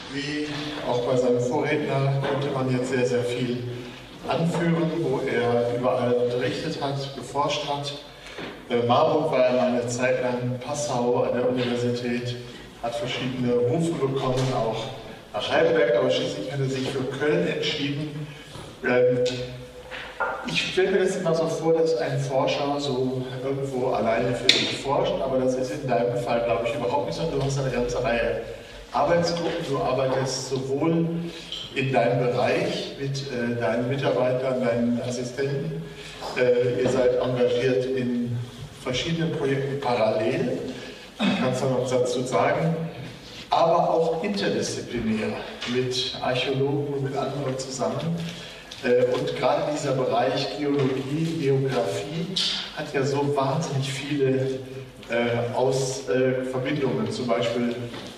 Wie auch bei seinem Vorredner konnte man jetzt sehr, sehr viel anführen, wo er überall unterrichtet hat, geforscht hat. Marburg war er eine Zeit lang, Passau an der Universität, hat verschiedene Rufe bekommen, auch nach Heidelberg, aber schließlich hat er sich für Köln entschieden. Ich stelle mir das immer so vor, dass ein Forscher so irgendwo alleine für sich forscht, aber das ist in deinem Fall, glaube ich, überhaupt nicht so. Du hast eine ganze Reihe Arbeitsgruppen, du arbeitest sowohl in deinem Bereich mit deinen Mitarbeitern, deinen Assistenten, ihr seid engagiert in verschiedenen Projekten parallel, kannst du noch einen Satz zu sagen, aber auch interdisziplinär mit Archäologen und mit anderen zusammen. Und gerade dieser Bereich Geologie, Geografie hat ja so wahnsinnig viele Verbindungen, zum Beispiel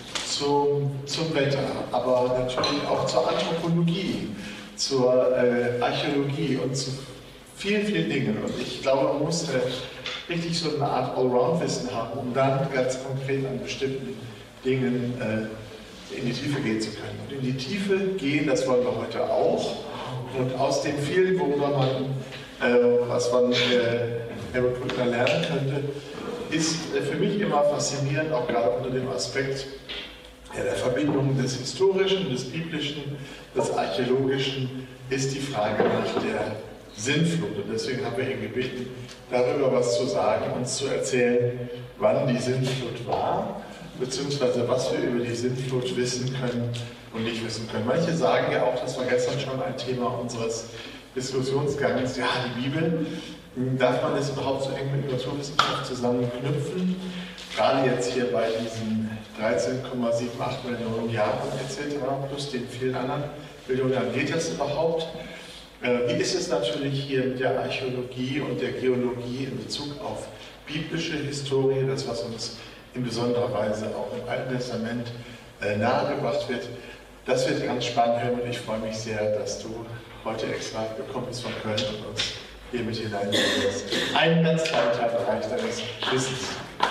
zum Wetter, aber natürlich auch zur Anthropologie, zur Archäologie und zu vielen, vielen Dingen. Und ich glaube, man muss richtig so eine Art Allround-Wissen haben, um dann ganz konkret an bestimmten Dingen in die Tiefe gehen zu können. Und in die Tiefe gehen, das wollen wir heute auch. Und aus den vielen, worüber man, was man Harold Brückner lernen könnte, ist für mich immer faszinierend, auch gerade unter dem Aspekt der Verbindung des Historischen, des Biblischen, des Archäologischen, ist die Frage nach der Sintflut. Und deswegen haben wir ihn gebeten, darüber was zu sagen, uns zu erzählen, wann die Sintflut war, beziehungsweise was wir über die Sintflut wissen können und nicht wissen können. Manche sagen ja auch, das war gestern schon ein Thema unseres Diskussionsgangs, ja, die Bibel, darf man das überhaupt so eng mit Naturwissenschaft zusammenknüpfen? Gerade jetzt hier bei diesen 13,78 Millionen Jahren etc. plus den vielen anderen Millionen, geht das überhaupt? Wie ist es natürlich hier mit der Archäologie und der Geologie in Bezug auf biblische Historie, das was uns in besonderer Weise auch im Alten Testament nahegebracht wird? Das wird ganz spannend, Helmut. Ich freue mich sehr, dass du heute extra gekommen bist von Köln und uns hier mit hineinnehmen wirst. Einen ganz kleinen Teilbereich deines Wissens.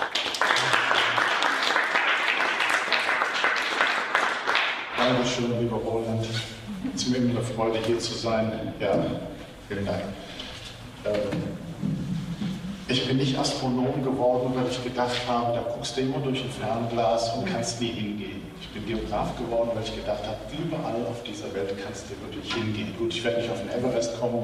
Dankeschön, lieber Roland. Es ist mir immer eine Freude, hier zu sein. Ja, vielen Dank. Ich bin nicht Astronom geworden, weil ich gedacht habe, da guckst du immer durch ein Fernglas und kannst nie hingehen. Ich bin Geograf geworden, weil ich gedacht habe, überall auf dieser Welt kannst du wirklich hingehen. Gut, ich werde nicht auf den Everest kommen,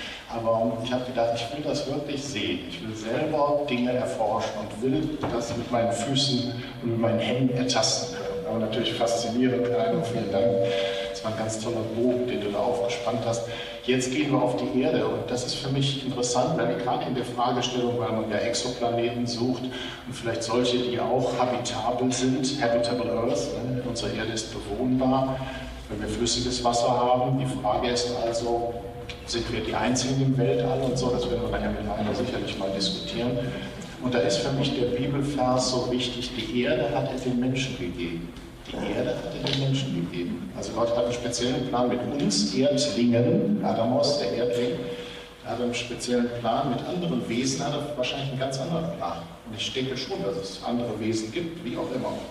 aber ich habe gedacht, ich will das wirklich sehen. Ich will selber Dinge erforschen und will das mit meinen Füßen und mit meinen Händen ertasten können. Aber natürlich faszinierend, Kleine, vielen Dank. Das war ein ganz toller Bogen, den du da aufgespannt hast. Jetzt gehen wir auf die Erde und das ist für mich interessant, weil gerade in der Fragestellung, weil man ja Exoplaneten sucht und vielleicht solche, die auch habitabel sind, habitable Earth, ne? Unsere Erde ist bewohnbar, wenn wir flüssiges Wasser haben. Die Frage ist also, sind wir die Einzigen im Weltall und so, das werden wir nachher mit einer sicherlich mal diskutieren. Und da ist für mich der Bibelvers so wichtig, die Erde hat er den Menschen gegeben. Die Erde hat er den Menschen gegeben. Also Gott hat einen speziellen Plan mit uns, Erdlingen, Adamos, der Erdling, er hat einen speziellen Plan. Mit anderen Wesen hat er wahrscheinlich einen ganz anderen Plan. Und ich denke schon, dass es andere Wesen gibt, wie auch immer.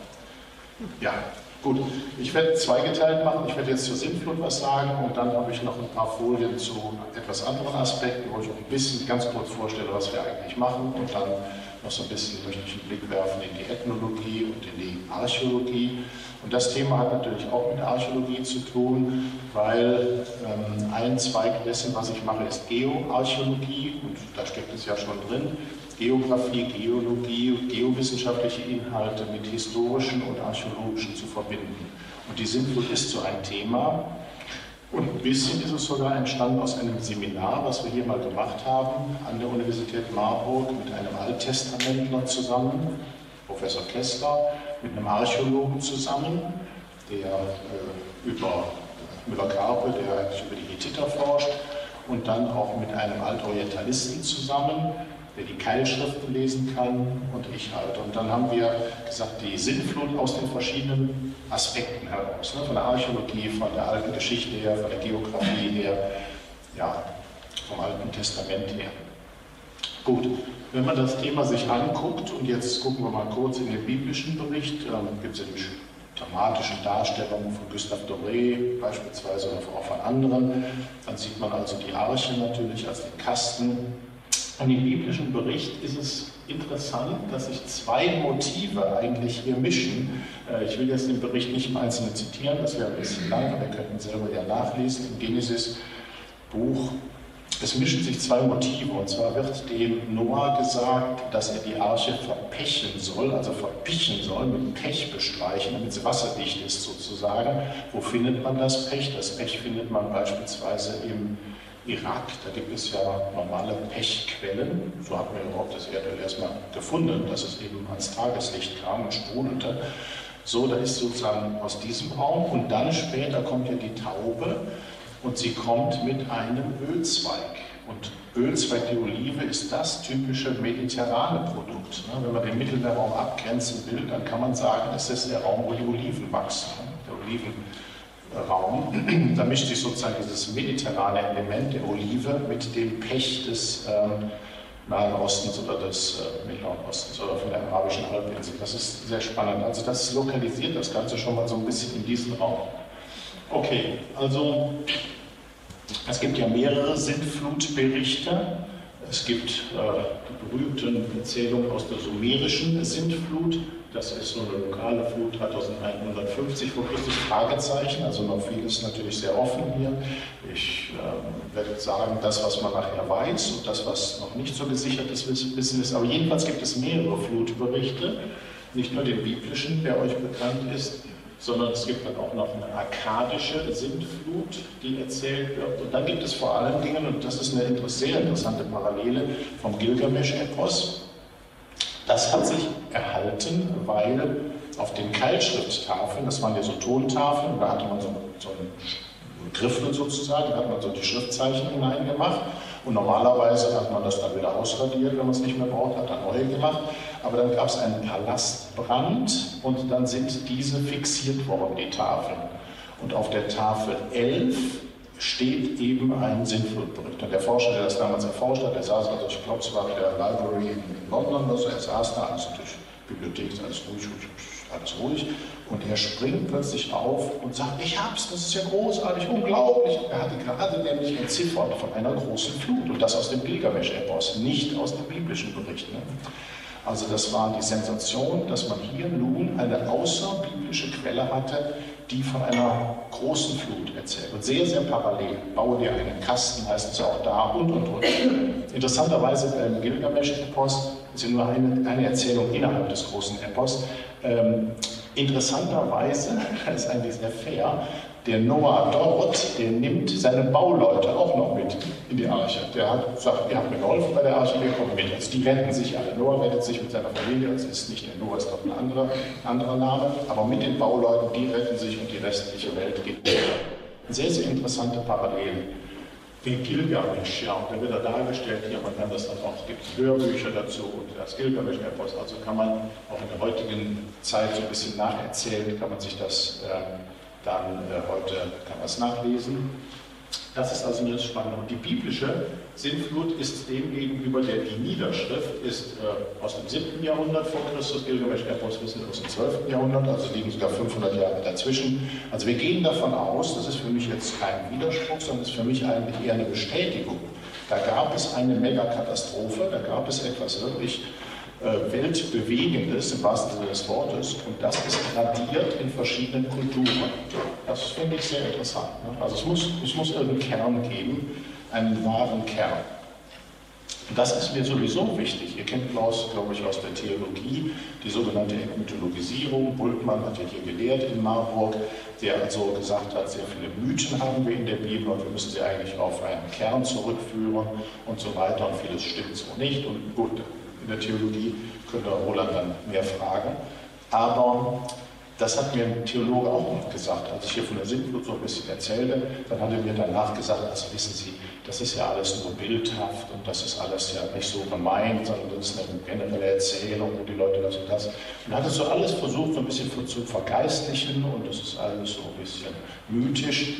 Ja, gut. Ich werde zweigeteilt machen. Ich werde jetzt zur Sintflut was sagen und dann habe ich noch ein paar Folien zu etwas anderen Aspekten, wo ich auch ein bisschen ganz kurz vorstelle, was wir eigentlich machen und dann noch so ein bisschen möchte ich einen Blick werfen in die Ethnologie und in die Archäologie. Und das Thema hat natürlich auch mit Archäologie zu tun, weil ein Zweig dessen, was ich mache, ist Geoarchäologie und da steckt es ja schon drin. Geografie, Geologie, geowissenschaftliche Inhalte mit historischen und archäologischen zu verbinden. Und die Sintflut ist so ein Thema. Und ein bisschen ist es sogar entstanden aus einem Seminar, was wir hier mal gemacht haben an der Universität Marburg mit einem Alttestamentler zusammen, Professor Kessler, mit einem Archäologen zusammen, der über Müller-Karpe, der eigentlich über die Hethiter forscht, und dann auch mit einem Altorientalisten zusammen, der die Keilschriften lesen kann und ich halt. Und dann haben wir gesagt, die Sintflut aus den verschiedenen Aspekten heraus, ne? Von der Archäologie, von der alten Geschichte her, von der Geografie her, ja, vom Alten Testament her. Gut, wenn man das Thema sich anguckt, und jetzt gucken wir mal kurz in den biblischen Bericht, gibt es dramatischen Darstellungen von Gustave Doré beispielsweise oder auch von anderen. Dann sieht man also die Arche natürlich als den Kasten. Und im biblischen Bericht ist es interessant, dass sich zwei Motive eigentlich hier mischen. Ich will jetzt den Bericht nicht im Einzelnen zitieren, das wäre ein bisschen lang, aber ihr könnt ihn selber ja nachlesen im Genesis-Buch. Es mischen sich zwei Motive, und zwar wird dem Noah gesagt, dass er die Arche verpechen soll, also verpichen soll, mit Pech bestreichen, damit sie wasserdicht ist sozusagen. Wo findet man das Pech? Das Pech findet man beispielsweise im Irak. Da gibt es ja normale Pechquellen. So hat man überhaupt das Erdöl erstmal gefunden, dass es eben ans Tageslicht kam und sprudelte. So, da ist sozusagen aus diesem Raum, und dann später kommt ja die Taube. Und sie kommt mit einem Ölzweig. Und Ölzweig, die Olive, ist das typische mediterrane Produkt. Wenn man den Mittelmeerraum abgrenzen will, dann kann man sagen, es ist der Raum, wo die Oliven wachsen. Der Olivenraum. Da mischt sich sozusagen dieses mediterrane Element der Olive mit dem Pech des Nahen Ostens oder des Mittleren Ostens oder von der arabischen Halbinsel. Das ist sehr spannend. Also das lokalisiert das Ganze schon mal so ein bisschen in diesen Raum. Okay, also es gibt ja mehrere Sintflutberichte. Es gibt die berühmten Erzählungen aus der sumerischen Sintflut. Das ist so eine lokale Flut 3150 vor Christus, Fragezeichen, also noch vieles natürlich sehr offen hier. Ich werde sagen, das, was man nachher weiß und das, was noch nicht so gesichertes Wissen ist. Aber jedenfalls gibt es mehrere Flutberichte, nicht nur den biblischen, der euch bekannt ist, sondern es gibt dann auch noch eine akkadische Sintflut, die erzählt wird. Und dann gibt es vor allen Dingen, und das ist eine sehr interessante Parallele vom Gilgamesch-Epos, das hat sich erhalten, weil auf den Keilschrifttafeln, das waren ja so Tontafeln, da hatte man so einen Griffel sozusagen, da hat man so die Schriftzeichen hineingemacht. Und normalerweise hat man das dann wieder ausradiert, wenn man es nicht mehr braucht, hat dann neue gemacht. Aber dann gab es einen Palastbrand und dann sind diese fixiert worden, die Tafeln. Und auf der Tafel 11 steht eben ein Sintflutbericht. Und der Forscher, der das damals erforscht hat, der saß, also ich glaube, es war in der Library in London, also er saß da, also durch die Bibliothek ist alles ruhig. Und er springt plötzlich auf und sagt, ich hab's, das ist ja großartig, unglaublich. Er hatte gerade nämlich entziffert von einer großen Flut. Und das aus dem Gilgamesch-Epos, nicht aus dem biblischen Bericht. Ne? Also das war die Sensation, dass man hier nun eine außerbiblische Quelle hatte, die von einer großen Flut erzählt. Und sehr, sehr parallel. Baue dir einen Kasten, heißt es auch da und. Interessanterweise beim Gilgamesch-Epos ist ja nur eine Erzählung innerhalb des großen Epos. Interessanterweise, das ist eigentlich sehr fair, der Noah dort, der nimmt seine Bauleute auch noch mit in die Arche. Der hat gesagt, ihr habt mir geholfen bei der Arche, wir kommen mit. Also die retten sich alle. Noah rettet sich mit seiner Familie, das ist nicht der Noah, ist doch ein anderer Name, aber mit den Bauleuten, die retten sich und die restliche Welt geht weiter. Sehr, sehr interessante Parallelen. Wie Gilgamesch, ja, und da wird er dargestellt, hier, man kann das dann auch, es gibt Hörbücher dazu und das Gilgamesch-Epos, also kann man auch in der heutigen Zeit so ein bisschen nacherzählen, kann man sich das heute kann man es nachlesen. Das ist also eine Spannung. Und die biblische Sintflut ist demgegenüber, die Niederschrift ist aus dem 7. Jahrhundert vor Christus, Gilgamesch-Epos wissen wir aus dem 12. Jahrhundert, also liegen sogar 500 Jahre dazwischen. Also wir gehen davon aus, das ist für mich jetzt kein Widerspruch, sondern es ist für mich eigentlich eher eine Bestätigung. Da gab es eine Megakatastrophe, da gab es etwas wirklich Weltbewegendes im wahrsten Sinne des Wortes, und das ist tradiert in verschiedenen Kulturen. Das finde ich sehr interessant. Ne? Also es muss irgendeinen Kern geben, einen wahren Kern. Und das ist mir sowieso wichtig. Ihr kennt Klaus, glaube ich, aus der Theologie, die sogenannte Mythologisierung. Bultmann hat ja hier gelehrt in Marburg, der also gesagt hat, sehr viele Mythen haben wir in der Bibel und wir müssen sie eigentlich auf einen Kern zurückführen und so weiter. Und vieles stimmt so nicht. Und gut, in der Theologie könnte Roland dann mehr fragen. Aber das hat mir ein Theologe auch noch gesagt, als ich hier von der Sintflut so ein bisschen erzählte, dann hat er mir danach gesagt, also wissen Sie, das ist ja alles nur bildhaft und das ist alles ja nicht so gemeint, sondern das ist eine generelle Erzählung, wo die Leute das und das. Und hat es so alles versucht, so ein bisschen zu vergeistlichen und das ist alles so ein bisschen mythisch.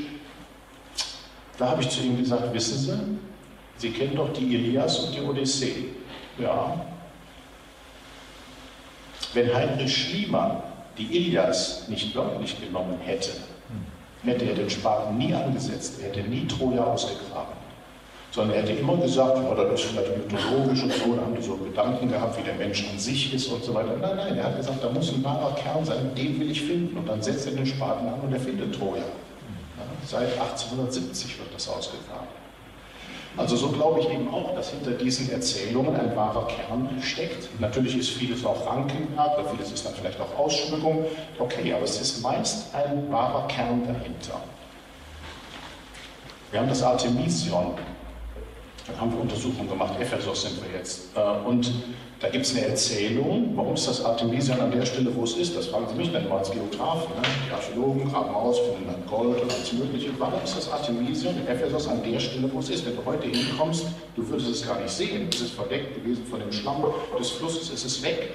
Da habe ich zu ihm gesagt, wissen Sie, Sie kennen doch die Ilias und die Odyssee. Ja. Wenn Heinrich Schliemann die Ilias nicht wörtlich genommen hätte, hätte er den Spaten nie angesetzt, er hätte nie Troja ausgegraben. Sondern er hätte immer gesagt, ja, das ist vielleicht mythologisch und so, da haben die so Gedanken gehabt, wie der Mensch an sich ist und so weiter. Nein, nein, er hat gesagt, da muss ein wahrer Kern sein, den will ich finden. Und dann setzt er den Spaten an und er findet Troja. Ja, seit 1870 wird das ausgegraben. Also so glaube ich eben auch, dass hinter diesen Erzählungen ein wahrer Kern steckt. Natürlich ist vieles auch Rankenwerk, oder vieles ist dann vielleicht auch Ausschmückung. Okay, aber es ist meist ein wahrer Kern dahinter. Wir haben das Artemision. Da haben wir Untersuchungen gemacht, Ephesos sind wir jetzt. Und da gibt es eine Erzählung, warum ist das Artemision an der Stelle, wo es ist? Das fragen Sie mich dann immer als Geografen. Ne? Die Archäologen graben aus, finden dann Gold und alles Mögliche. Warum ist das Artemision in Ephesos an der Stelle, wo es ist? Wenn du heute hinkommst, du würdest es gar nicht sehen. Es ist verdeckt gewesen von dem Schlamm des Flusses, ist es weg.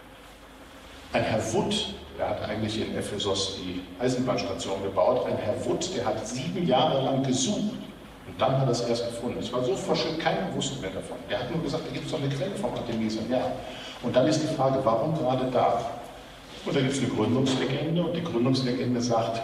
Ein Herr Wood, der hat eigentlich in Ephesos die Eisenbahnstation gebaut. Ein Herr Wood, der hat 7 Jahre lang gesucht. Und dann hat er es erst gefunden. Es war so verschüttet, keiner wusste mehr davon. Er hat nur gesagt, da gibt es doch eine Quelle vom Artemision. Ja. Und dann ist die Frage, warum gerade da? Und da gibt es eine Gründungslegende. Und die Gründungslegende sagt,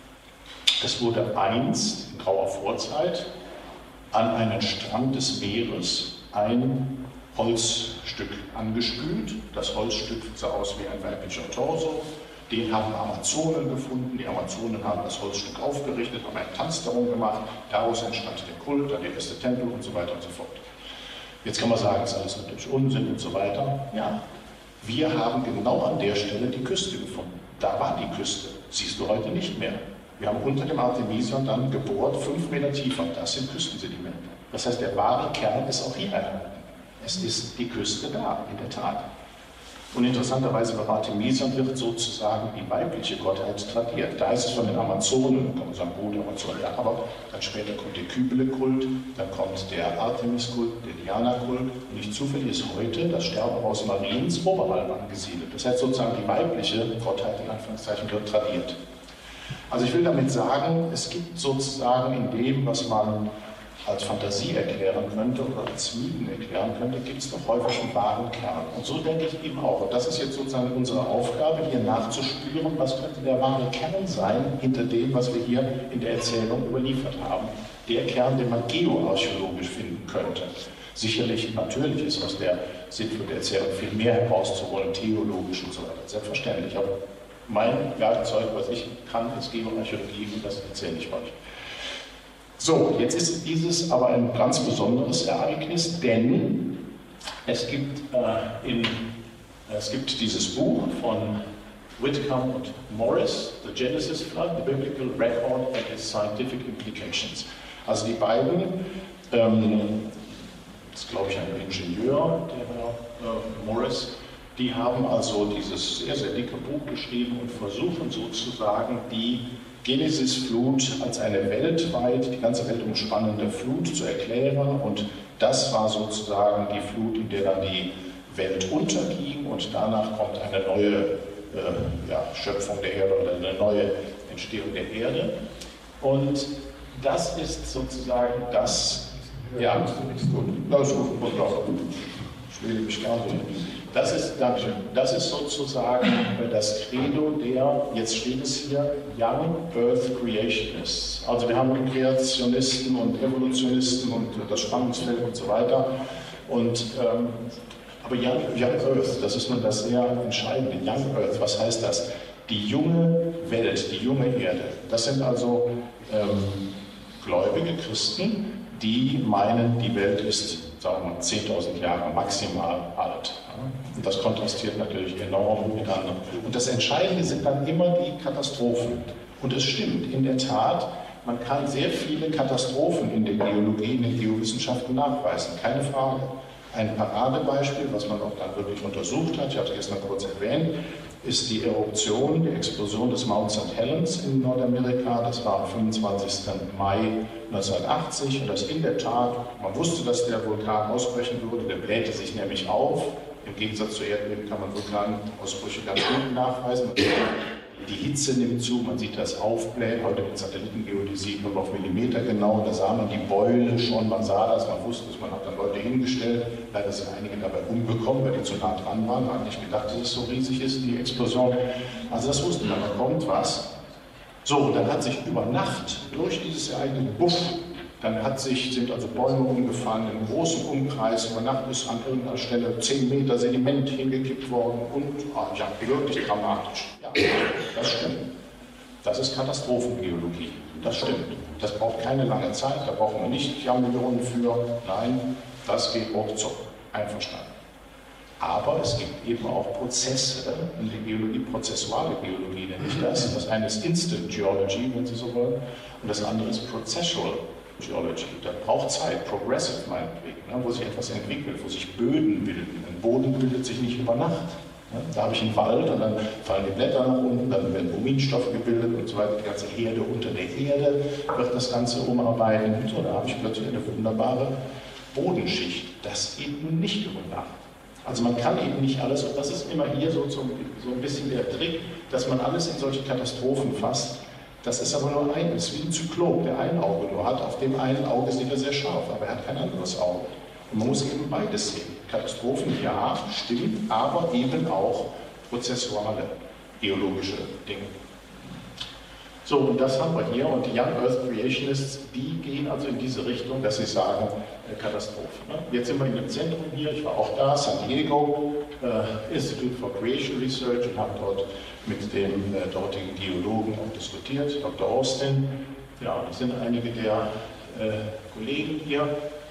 es wurde einst, in grauer Vorzeit, an einen Strand des Meeres ein Holzstück angespült. Das Holzstück sah aus wie ein weiblicher Torso. Den haben Amazonen gefunden. Die Amazonen haben das Holzstück aufgerichtet, haben einen Tanz darum gemacht. Daraus entstand der Kult, dann der erste Tempel und so weiter und so fort. Jetzt kann man sagen, das ist alles natürlich Unsinn und so weiter. Ja, wir haben genau an der Stelle die Küste gefunden. Da war die Küste. Siehst du heute nicht mehr. Wir haben unter dem Artemision dann gebohrt, 5 Meter tiefer. Das sind Küstensedimente. Das heißt, der wahre Kern ist auch hier erhalten. Es ist die Küste da, in der Tat. Und interessanterweise bei Artemision wird sozusagen die weibliche Gottheit tradiert. Da ist es von den Amazonen, kann man sagen, Bruder Amazonen, ja, aber dann später kommt der Kybele-Kult, dann kommt der Artemis-Kult, der Diana-Kult. Und nicht zufällig ist heute das Sterbehaus Mariens Oberalp angesiedelt. Das heißt sozusagen, die weibliche Gottheit in Anführungszeichen wird tradiert. Also ich will damit sagen, es gibt sozusagen in dem, was man als Fantasie erklären könnte oder als Mythen erklären könnte, gibt es doch häufig einen wahren Kern. Und so denke ich eben auch. Und das ist jetzt sozusagen unsere Aufgabe, hier nachzuspüren, was könnte der wahre Kern sein hinter dem, was wir hier in der Erzählung überliefert haben. Der Kern, den man geoarchäologisch finden könnte. Sicherlich, natürlich ist aus der Sintflut der Erzählung viel mehr herauszuholen, theologisch und so weiter, selbstverständlich. Aber mein Werkzeug, was ich kann, ist Geoarchäologie und das erzähle ich euch. So, jetzt ist dieses aber ein ganz besonderes Ereignis, denn es gibt dieses Buch von Whitcomb und Morris, The Genesis Flood, The Biblical Record and its Scientific Implications. Also die beiden, das ist glaube ich ein Ingenieur, der Morris, die haben also dieses sehr, sehr dicke Buch geschrieben und versuchen sozusagen die Genesis-Flut als eine weltweit, die ganze Welt umspannende Flut zu erklären, und das war sozusagen die Flut, in der dann die Welt unterging, und danach kommt eine neue Schöpfung der Erde oder eine neue Entstehung der Erde. Und das ist sozusagen das, ja, gut, das ist gut, ich will mich gerne. Das ist sozusagen das Credo der, jetzt steht es hier, Young Earth Creationists. Also wir haben Kreationisten und Evolutionisten und das Spannungsfeld und so weiter. Und, aber Young Earth, das ist nun das sehr Entscheidende. Young Earth, was heißt das? Die junge Welt, die junge Erde. Das sind also gläubige Christen, die meinen, die Welt ist, sagen wir mal, 10.000 Jahre maximal alt. Und das kontrastiert natürlich enorm miteinander. Und das Entscheidende sind dann immer die Katastrophen. Und es stimmt, in der Tat, man kann sehr viele Katastrophen in der Geologie, in den Geowissenschaften nachweisen, keine Frage. Ein Paradebeispiel, was man auch dann wirklich untersucht hat, ich habe es gestern kurz erwähnt, ist die Eruption, die Explosion des Mount St. Helens in Nordamerika. Das war am 25. Mai 1980 und das in der Tat, man wusste, dass der Vulkan ausbrechen würde, der blähte sich nämlich auf. Im Gegensatz zu Erdbeben kann man Vulkanausbrüche ganz gut nachweisen. Die Die Hitze nimmt zu, man sieht das Aufblähen, heute mit Satellitengeodäsie sieht man auf Millimeter genau, da sah man die Beule schon, man sah das, man wusste es, man hat dann Leute hingestellt, leider sind einige dabei umgekommen, weil die zu nah dran waren, man hat nicht gedacht, dass es so riesig ist, die Explosion. Also das wusste man, da kommt was. So, und dann hat sich über Nacht durch dieses Ereignis dann sind also Bäume umgefallen, in einem großen Umkreis, über Nacht ist an irgendeiner Stelle 10 Meter Sediment hingekippt worden und ja, wirklich dramatisch. Ja, das stimmt. Das ist Katastrophengeologie. Das stimmt. Das braucht keine lange Zeit, da braucht man nicht Jahrmillionen für. Nein, das geht ruckzuck. Einverstanden. Aber es gibt eben auch Prozesse in der Geologie, prozessuale Geologie nenne ich das. Das eine ist Instant Geology, wenn Sie so wollen, und das andere ist Processual Geology. Da braucht Zeit, progressive meinetwegen, wo sich etwas entwickelt, wo sich Böden bilden. Ein Boden bildet sich nicht über Nacht. Da habe ich einen Wald und dann fallen die Blätter nach unten, dann werden Huminstoffe gebildet und so weiter. Die ganze Erde unter der Erde wird das Ganze umarbeiten. Und so, da habe ich plötzlich eine wunderbare Bodenschicht. Das geht nun nicht über Nacht. Also man kann eben nicht alles, und das ist immer hier so ein bisschen der Trick, dass man alles in solche Katastrophen fasst. Das ist aber nur eines, wie ein Zyklop, der ein Auge nur hat. Auf dem einen Auge sieht er sehr scharf, aber er hat kein anderes Auge. Und man muss eben beides sehen. Katastrophen, ja, stimmt, aber eben auch prozessuale, geologische Dinge. So, und das haben wir hier. Und die Young Earth Creationists, die gehen also in diese Richtung, dass sie sagen, Katastrophe. Jetzt sind wir in dem Zentrum hier, ich war auch da, San Diego, Institute for Creation Research, und habe dort mit dem dortigen Geologen auch diskutiert, Dr. Austin. Ja, das sind einige der Kollegen hier.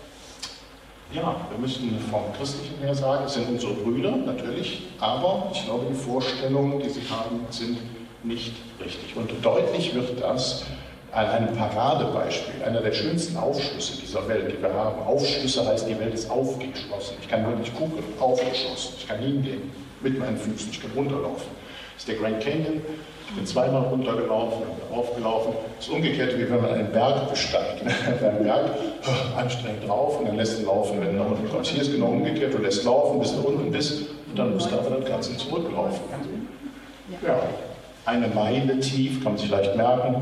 Ja, wir müssen vom Christlichen her sagen, es sind unsere Brüder, natürlich, aber ich glaube, die Vorstellungen, die sie haben, sind nicht richtig. Und deutlich wird das an einem Paradebeispiel, einer der schönsten Aufschlüsse dieser Welt, die wir haben. Aufschlüsse heißt, die Welt ist aufgeschlossen. Ich kann wirklich gucken, aufgeschlossen. Ich kann hingehen mit meinen Füßen, ich kann runterlaufen. Das ist der Grand Canyon. Ich bin zweimal runtergelaufen und aufgelaufen. Das ist umgekehrt, wie wenn man einen Berg besteigt. Beim Berg anstrengend drauf und dann lässt du laufen, wenn du nach unten kommst. Hier ist genau umgekehrt, du lässt laufen, bis du unten bist und dann musst du aber das Ganze zurücklaufen. Ja, eine Meile tief, kann man sich leicht merken.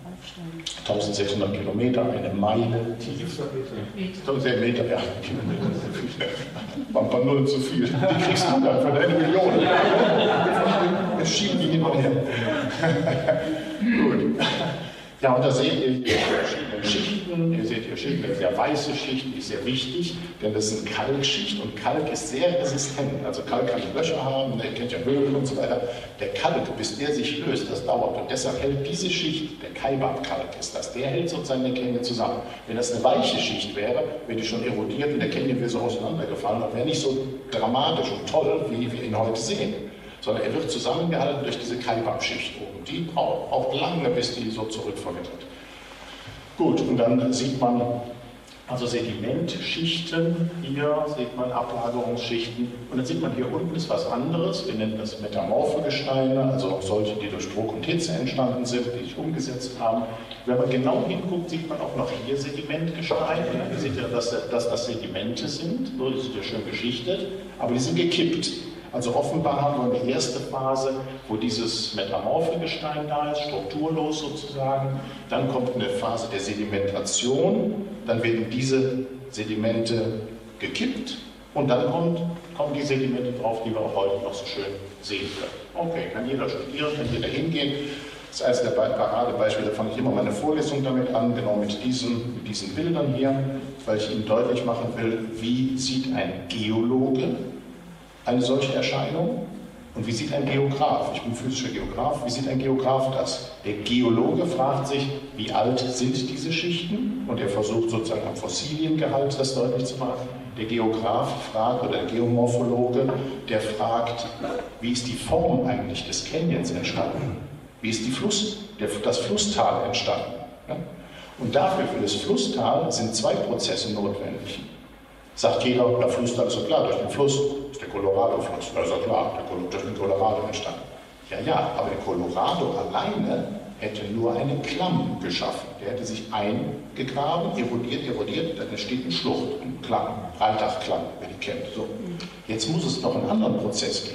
1600 Kilometer, eine Meile tief. 1000 Meter, ja, Kilometer zu viel. War ein paar Nullen zu viel. Die kriegst du dann für eine Million. Wir schieben die hin und her. Gut. Ja, und da seht ihr hier verschiedene Schichten. Ihr seht hier Schichten, sehr weiße Schichten, die ist sehr wichtig, denn das ist eine Kalkschicht und Kalk ist sehr resistent. Also Kalk kann Löcher haben, ihr kennt ja Höhlen und so weiter. Der Kalk, bis der sich löst, das dauert. Und deshalb hält diese Schicht, der Kaibab-Kalk ist das, der hält sozusagen den Canyon zusammen. Wenn das eine weiche Schicht wäre, wäre die schon erodiert und der Canyon wäre so auseinandergefallen und wäre nicht so dramatisch und toll, wie wir ihn heute sehen. Sondern er wird zusammengehalten durch diese Kaibab-Schicht oben. Die braucht lange, bis die so zurückvermittelt. Gut, und dann sieht man also Sedimentschichten, hier sieht man Ablagerungsschichten und dann sieht man hier unten ist was anderes, wir nennen das metamorphe Gesteine, also auch solche, die durch Druck und Hitze entstanden sind, die sich umgesetzt haben. Wenn man genau hinguckt, sieht man auch noch hier Sedimentgesteine. Ihr seht ja, dass das Sedimente sind, so ist es ja schön geschichtet, aber die sind gekippt. Also offenbar haben wir die erste Phase, wo dieses metamorphe Gestein da ist, strukturlos sozusagen. Dann kommt eine Phase der Sedimentation, dann werden diese Sedimente gekippt und dann kommen die Sedimente drauf, die wir auch heute noch so schön sehen können. Okay, kann jeder studieren, kann jeder hingehen. Das ist eines der Paradebeispiele, da fange ich immer meine Vorlesung damit an, genau mit diesen Bildern hier, weil ich Ihnen deutlich machen will, wie sieht ein Geologe eine solche Erscheinung und wie sieht ein Geograf, ich bin physischer Geograf, wie sieht ein Geograf das? Der Geologe fragt sich, wie alt sind diese Schichten und er versucht sozusagen am Fossiliengehalt das deutlich zu machen. Der Geograf fragt, oder der Geomorphologe, der fragt, wie ist die Form eigentlich des Canyons entstanden? Wie ist das Flusstal entstanden? Und dafür, für das Flusstal, sind zwei Prozesse notwendig. Sagt jeder, der Flusstal ist so klar, durch den Fluss ist der Colorado-Fluss, das ist ja klar, durch den Colorado entstanden. Ja, aber der Colorado alleine hätte nur eine Klamm geschaffen. Der hätte sich eingegraben, erodiert, dann entsteht eine Schlucht, ein Klamm, Reitachklamm, wer die kennt. So. Jetzt muss es noch einen anderen Prozess geben.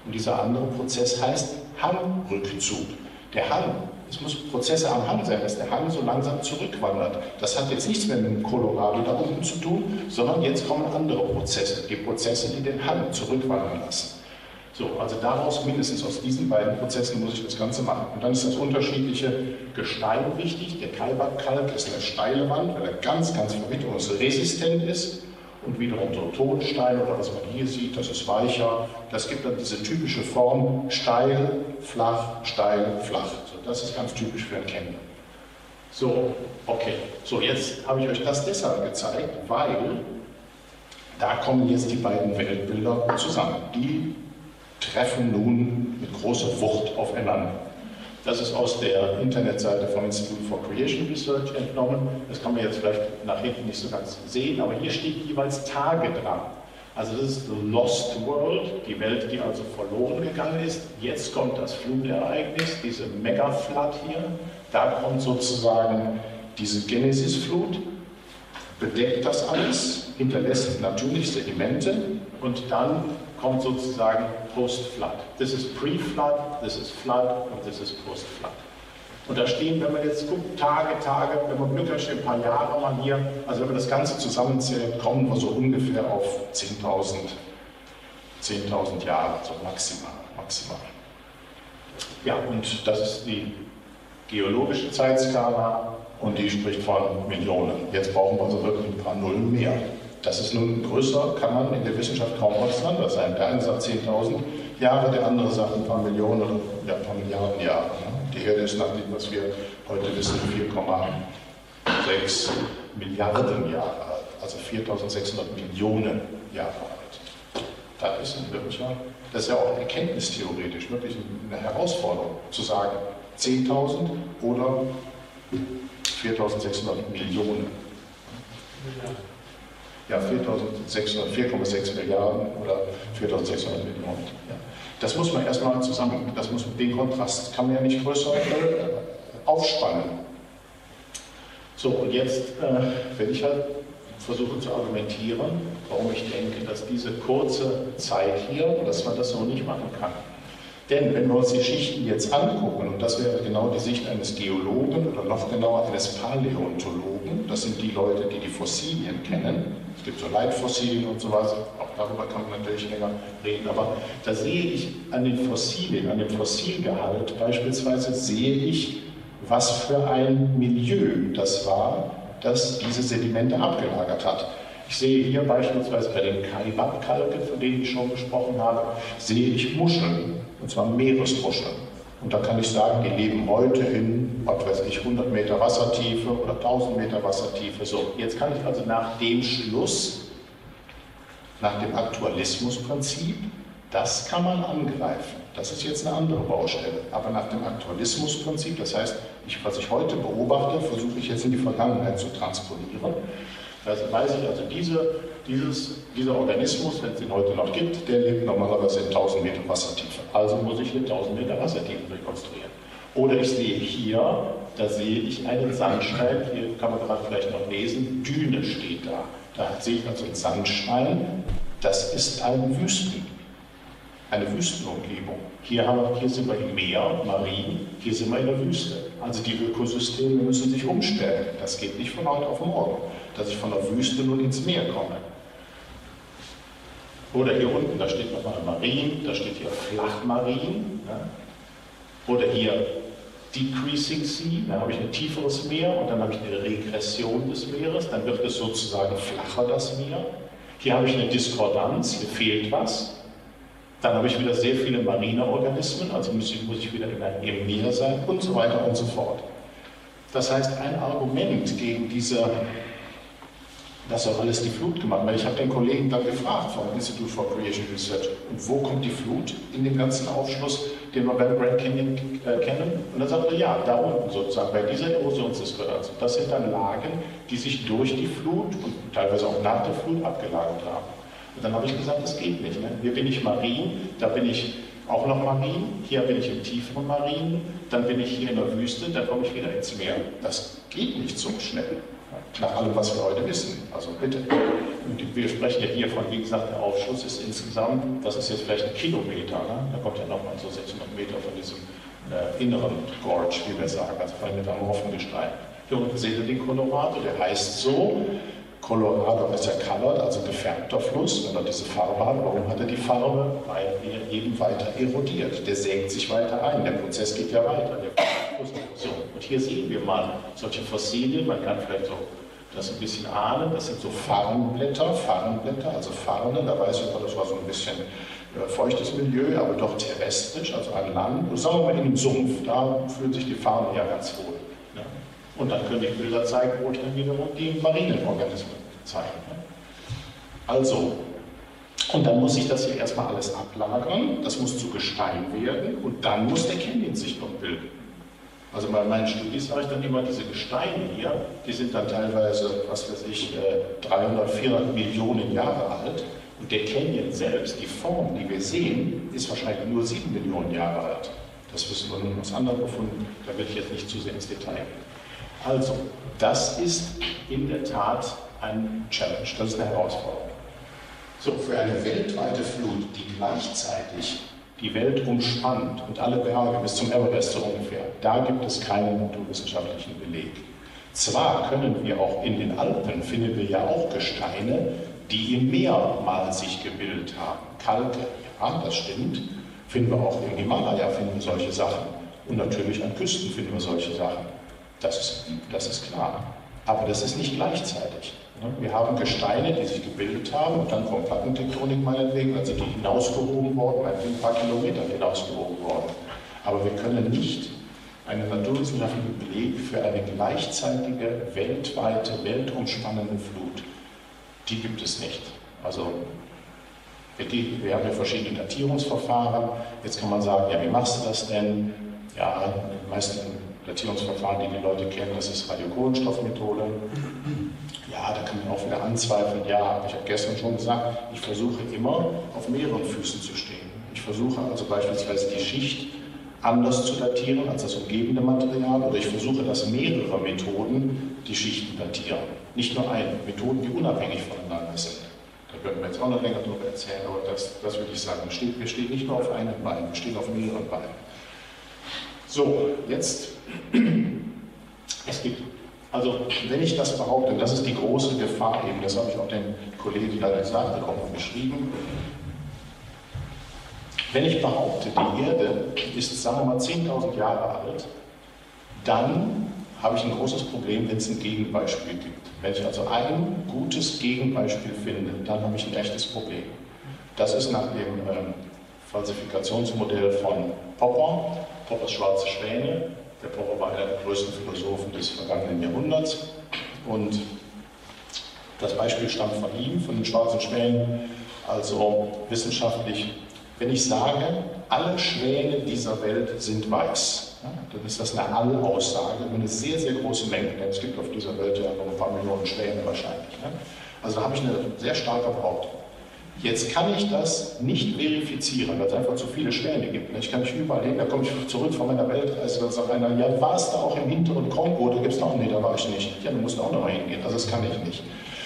Und dieser andere Prozess heißt Hangrückzug. Der Hang, es muss Prozesse am Hang sein, dass der Hang so langsam zurückwandert. Das hat jetzt nichts mehr mit dem Colorado da unten zu tun, sondern jetzt kommen andere Prozesse, die Prozesse, die den Hang zurückwandern lassen. So, also daraus, mindestens aus diesen beiden Prozessen, muss ich das Ganze machen. Und dann ist das unterschiedliche Gestein wichtig. Der Kaibach-Kalk ist eine steile Wand, weil er ganz, ganz verwitterungsresistent ist. Und wiederum so Tonstein oder was man hier sieht, das ist weicher. Das gibt dann diese typische Form steil, flach, flach. So, das ist ganz typisch für ein Canyon. So, okay. So, jetzt habe ich euch das deshalb gezeigt, weil da kommen jetzt die beiden Weltbilder zusammen. Die treffen nun mit großer Wucht aufeinander. Das ist aus der Internetseite vom Institute for Creation Research entnommen. Das kann man jetzt vielleicht nach hinten nicht so ganz sehen, aber hier steht jeweils Tage dran. Also das ist the Lost World, die Welt, die also verloren gegangen ist. Jetzt kommt das Flutereignis, diese Mega-Flood hier. Da kommt sozusagen diese Genesis-Flut, bedeckt das alles, hinterlässt natürlich Sedimente und dann kommt sozusagen Post-Flood. Das ist Pre-Flood, das ist Flood und das ist Post-Flood. Und da stehen, wenn man jetzt guckt, Tage, wenn man Glück hat, stehen ein paar Jahre mal hier. Also wenn man das Ganze zusammenzählt, kommen wir so ungefähr auf 10.000 Jahre, so maximal. Ja, und das ist die geologische Zeitskala und die spricht von Millionen. Jetzt brauchen wir also wirklich ein paar Nullen mehr. Das ist nun größer, kann man in der Wissenschaft kaum auseinander sein. Der eine sagt 10.000 Jahre, der andere sagt ein paar Millionen oder ja, ein paar Milliarden Jahre. Die Erde ist nach dem, was wir heute wissen, 4,6 Milliarden Jahre alt, also 4.600 Millionen Jahre alt. Das ist das ist ja auch erkenntnistheoretisch wirklich eine Herausforderung, zu sagen 10.000 oder 4.600 Millionen. Ja, 4,6 Milliarden oder 4.600 Millionen. Ja. Das muss man erstmal zusammen, den Kontrast kann man ja nicht größer aufspannen. So, und jetzt werde ich halt versuchen zu argumentieren, warum ich denke, dass diese kurze Zeit hier, dass man das so nicht machen kann. Denn wenn wir uns die Schichten jetzt angucken, und das wäre genau die Sicht eines Geologen oder noch genauer eines Paläontologen, das sind die Leute, die die Fossilien kennen, es gibt so Leitfossilien und sowas, auch darüber kann man natürlich länger reden, aber da sehe ich an den Fossilien, an dem Fossilgehalt beispielsweise, sehe ich, was für ein Milieu das war, das diese Sedimente abgelagert hat. Ich sehe hier beispielsweise bei den Kaibach-Kalken, von denen ich schon gesprochen habe, sehe ich Muscheln, und zwar Meeresmuscheln. Und da kann ich sagen, die leben heute in, was weiß ich, 100 Meter Wassertiefe oder 1000 Meter Wassertiefe. So, jetzt kann ich also nach dem Schluss, nach dem Aktualismusprinzip, das kann man angreifen. Das ist jetzt eine andere Baustelle. Aber nach dem Aktualismusprinzip, das heißt, was ich heute beobachte, versuche ich jetzt in die Vergangenheit zu transponieren. Also weiß ich, also dieser Organismus, wenn es ihn heute noch gibt, der lebt normalerweise in 1000 Meter Wassertiefe. Also muss ich hier 1000 Meter Wassertiefe rekonstruieren. Oder ich sehe hier, da sehe ich einen Sandstein, hier kann man gerade vielleicht noch lesen, Düne steht da. Da sehe ich also einen Sandstein, das ist eine Wüstenumgebung. Hier sind wir im Meer, marin, hier sind wir in der Wüste. Also die Ökosysteme müssen sich umstellen. Das geht nicht von heute auf morgen, dass ich von der Wüste nun ins Meer komme. Oder hier unten, da steht nochmal Marin, da steht hier Flachmarin. Ja. Oder hier Decreasing Sea, da habe ich ein tieferes Meer und dann habe ich eine Regression des Meeres, dann wird es sozusagen flacher, das Meer. Hier habe ich eine Diskordanz, hier fehlt was. Dann habe ich wieder sehr viele marine Organismen, also muss ich wieder im Meer sein und so weiter und so fort. Das heißt, ein Argument gegen das hat alles die Flut gemacht, weil ich habe den Kollegen dann gefragt vom Institute for Creation Research, und wo kommt die Flut in dem ganzen Aufschluss, den wir beim Grand Canyon kennen? Und dann sagt er, ja, da unten sozusagen, bei dieser Erosionsdiskrepanz. Das sind dann Lagen, die sich durch die Flut und teilweise auch nach der Flut abgelagert haben. Und dann habe ich gesagt, das geht nicht. Ne? Hier bin ich marin, da bin ich auch noch marin, hier bin ich im tieferen Marin, dann bin ich hier in der Wüste, dann komme ich wieder ins Meer. Das geht nicht so schnell. Nach allem, was wir heute wissen. Also bitte. Wir sprechen ja hier von, wie gesagt, der Aufschluss ist insgesamt, das ist jetzt vielleicht ein Kilometer, ne? Da kommt ja nochmal so 600 Meter von diesem inneren Gorge, wie wir sagen, also von metamorphen Gestein. Hier unten seht ihr den Colorado, der heißt so. Colorado ist ja colored, also gefärbter Fluss, wenn er diese Farbe hat. Warum hat er die Farbe? Weil er eben weiter erodiert. Der sägt sich weiter ein. Der Prozess geht ja weiter. Und hier sehen wir mal solche Fossilien. Man kann vielleicht so das ein bisschen ahnen. Das sind so Farnblätter, also Farne. Da weiß ich, das war so ein bisschen feuchtes Milieu, aber doch terrestrisch, also an Land. Und sagen wir mal in einem Sumpf. Da fühlen sich die Farne ja ganz wohl. Und dann können ich Bilder zeigen, wo ich dann wiederum die marinen Organismen zeige. Also, und dann muss ich das hier erstmal alles ablagern, das muss zu Gestein werden und dann muss der Canyon sich noch bilden. Also bei meinen Studien sage ich dann immer, diese Gesteine hier, die sind dann teilweise, was weiß ich, 300, 400 Millionen Jahre alt und der Canyon selbst, die Form, die wir sehen, ist wahrscheinlich nur 7 Millionen Jahre alt. Das wissen wir nun aus anderen Befunden, da will ich jetzt nicht zu sehr ins Detail gehen. Also, das ist in der Tat ein Challenge, das ist eine Herausforderung. So, für eine weltweite Flut, die gleichzeitig die Welt umspannt und alle Berge bis zum Everest so ungefähr, da gibt es keinen naturwissenschaftlichen Beleg. Zwar können wir auch in den Alpen, finden wir ja auch Gesteine, die im Meer mal sich gebildet haben. Kalke, ja, das stimmt. Finden wir auch im Himalaya, finden wir solche Sachen. Und natürlich an Küsten finden wir solche Sachen. Das ist klar. Aber das ist nicht gleichzeitig. Wir haben Gesteine, die sich gebildet haben und dann kommt Plattentektonik meinetwegen, also die hinausgehoben worden, ein paar Kilometer hinausgehoben worden. Aber wir können nicht einen naturwissenschaftlichen Beleg für eine gleichzeitige, weltweite, weltumspannende Flut. Die gibt es nicht. Also wir haben ja verschiedene Datierungsverfahren. Jetzt kann man sagen, ja, wie machst du das denn? Ja, die meisten Datierungsverfahren, die die Leute kennen, das ist Radiokohlenstoffmethode. Ja, da kann man auch wieder anzweifeln. Ja, ich habe gestern schon gesagt, ich versuche immer auf mehreren Füßen zu stehen. Ich versuche also beispielsweise die Schicht anders zu datieren als das umgebende Material oder ich versuche, dass mehrere Methoden die Schichten datieren. Nicht nur eine, Methoden, die unabhängig voneinander sind. Da könnten wir jetzt auch noch länger darüber erzählen, aber das würde ich sagen. Wir stehen nicht nur auf einem Bein, wir stehen auf mehreren Beinen. So, jetzt, es gibt, also wenn ich das behaupte, das ist die große Gefahr eben, das habe ich auch den Kollegen da gesagt und auch noch geschrieben. Wenn ich behaupte, die Erde ist, sagen wir mal, 10.000 Jahre alt, dann habe ich ein großes Problem, wenn es ein Gegenbeispiel gibt. Wenn ich also ein gutes Gegenbeispiel finde, dann habe ich ein echtes Problem. Das ist nach dem Falsifikationsmodell von Popper, Poppers Schwarze Schwäne. Der Popper war einer der größten Philosophen des vergangenen Jahrhunderts. Und das Beispiel stammt von ihm, von den Schwarzen Schwänen, also wissenschaftlich. Wenn ich sage, alle Schwäne dieser Welt sind weiß, ja, dann ist das eine Allaussage über eine sehr, sehr große Menge. Denn es gibt auf dieser Welt ja noch ein paar Millionen Schwäne wahrscheinlich. Ja. Also da habe ich eine sehr starke Behauptung. Jetzt kann ich das nicht verifizieren, weil es einfach zu viele Schwäne gibt. Ich kann nicht überall hin, da komme ich zurück von meiner Weltreise, da sagt einer, ja, warst du auch im hinteren Kongo, da gibt es noch, nee, da war ich nicht. Ja, du musst auch noch mal hingehen, also das kann ich nicht.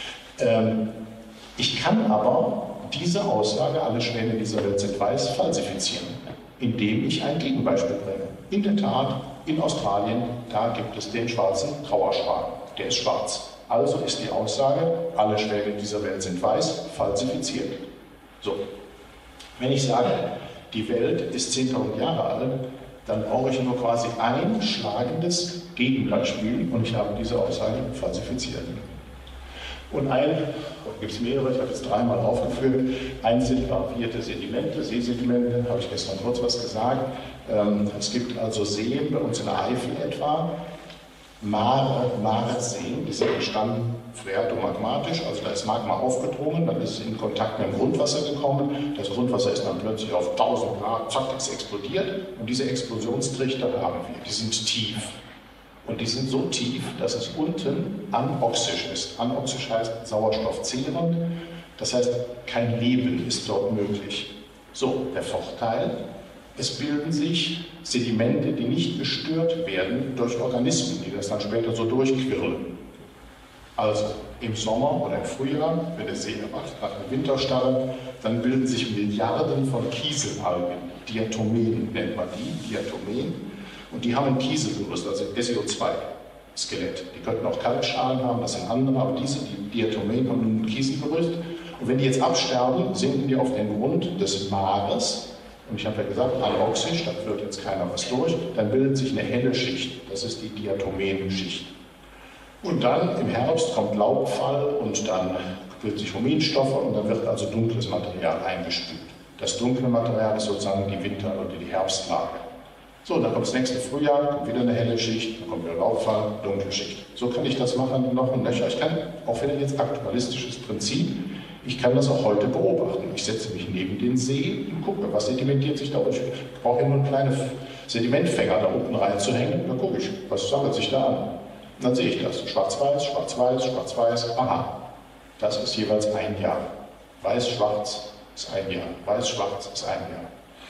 Ich kann aber diese Aussage, alle Schwäne dieser Welt sind weiß, falsifizieren, indem ich ein Gegenbeispiel bringe. In der Tat, in Australien, da gibt es den schwarzen Trauerschwan, der ist schwarz. Also ist die Aussage, alle Schwäne dieser Welt sind weiß, falsifiziert. So, wenn ich sage, die Welt ist 10.000 Jahre alt, dann brauche ich nur quasi ein schlagendes Gegenbeispiel und ich habe diese Aussage falsifiziert. Und gibt es mehrere, ich habe jetzt dreimal aufgeführt, eins sind variierte Sedimente, Seesedimente, habe ich gestern kurz was gesagt. Es gibt also Seen, bei uns in der Eifel etwa, Mareseen, die sind entstanden phreatomagmatisch, also da ist Magma aufgedrungen, dann ist es in Kontakt mit dem Grundwasser gekommen, das Grundwasser ist dann plötzlich auf 1000 Grad, zack, ist explodiert und diese Explosionstrichter haben wir, die sind tief. Und die sind so tief, dass es unten anoxisch ist. Anoxisch heißt sauerstoffzehrend, das heißt, kein Leben ist dort möglich. So, der Vorteil, es bilden sich Sedimente, die nicht gestört werden durch Organismen, die das dann später so durchquirlen. Also im Sommer oder im Frühjahr, wenn der See erwacht, nach einer Winterstarre, dann bilden sich Milliarden von Kieselalgen. Diatomeen nennt man die, Diatomeen. Und die haben ein Kieselgerüst, also SiO2-Skelett. Die könnten auch Kalkschalen haben, das sind andere, aber diese die Diatomeen haben ein Kieselgerüst. Und wenn die jetzt absterben, sinken die auf den Grund des Mares. Und ich habe ja gesagt, anoxisch, da führt jetzt keiner was durch. Dann bildet sich eine helle Schicht, das ist die Diatomeen-Schicht. Und dann im Herbst kommt Laubfall und dann bilden sich Huminstoffe und dann wird also dunkles Material eingespült. Das dunkle Material ist sozusagen die Winter- oder die Herbstlage. So, dann kommt das nächste Frühjahr, kommt wieder eine helle Schicht, dann kommt wieder Laubfall, dunkle Schicht. So kann ich das machen, noch und nöcher. Ich kann, auch wieder jetzt aktualistisches Prinzip, ich kann das auch heute beobachten. Ich setze mich neben den See und gucke, was sedimentiert sich da unten. Ich brauche ja nur einen kleinen Sedimentfänger da unten reinzuhängen, dann gucke ich, was sammelt sich da an. Und dann sehe ich das. Schwarz-Weiß, Schwarz-Weiß, Schwarz-Weiß. Aha, das ist jeweils ein Jahr. Weiß-Schwarz ist ein Jahr. Weiß-Schwarz ist ein Jahr.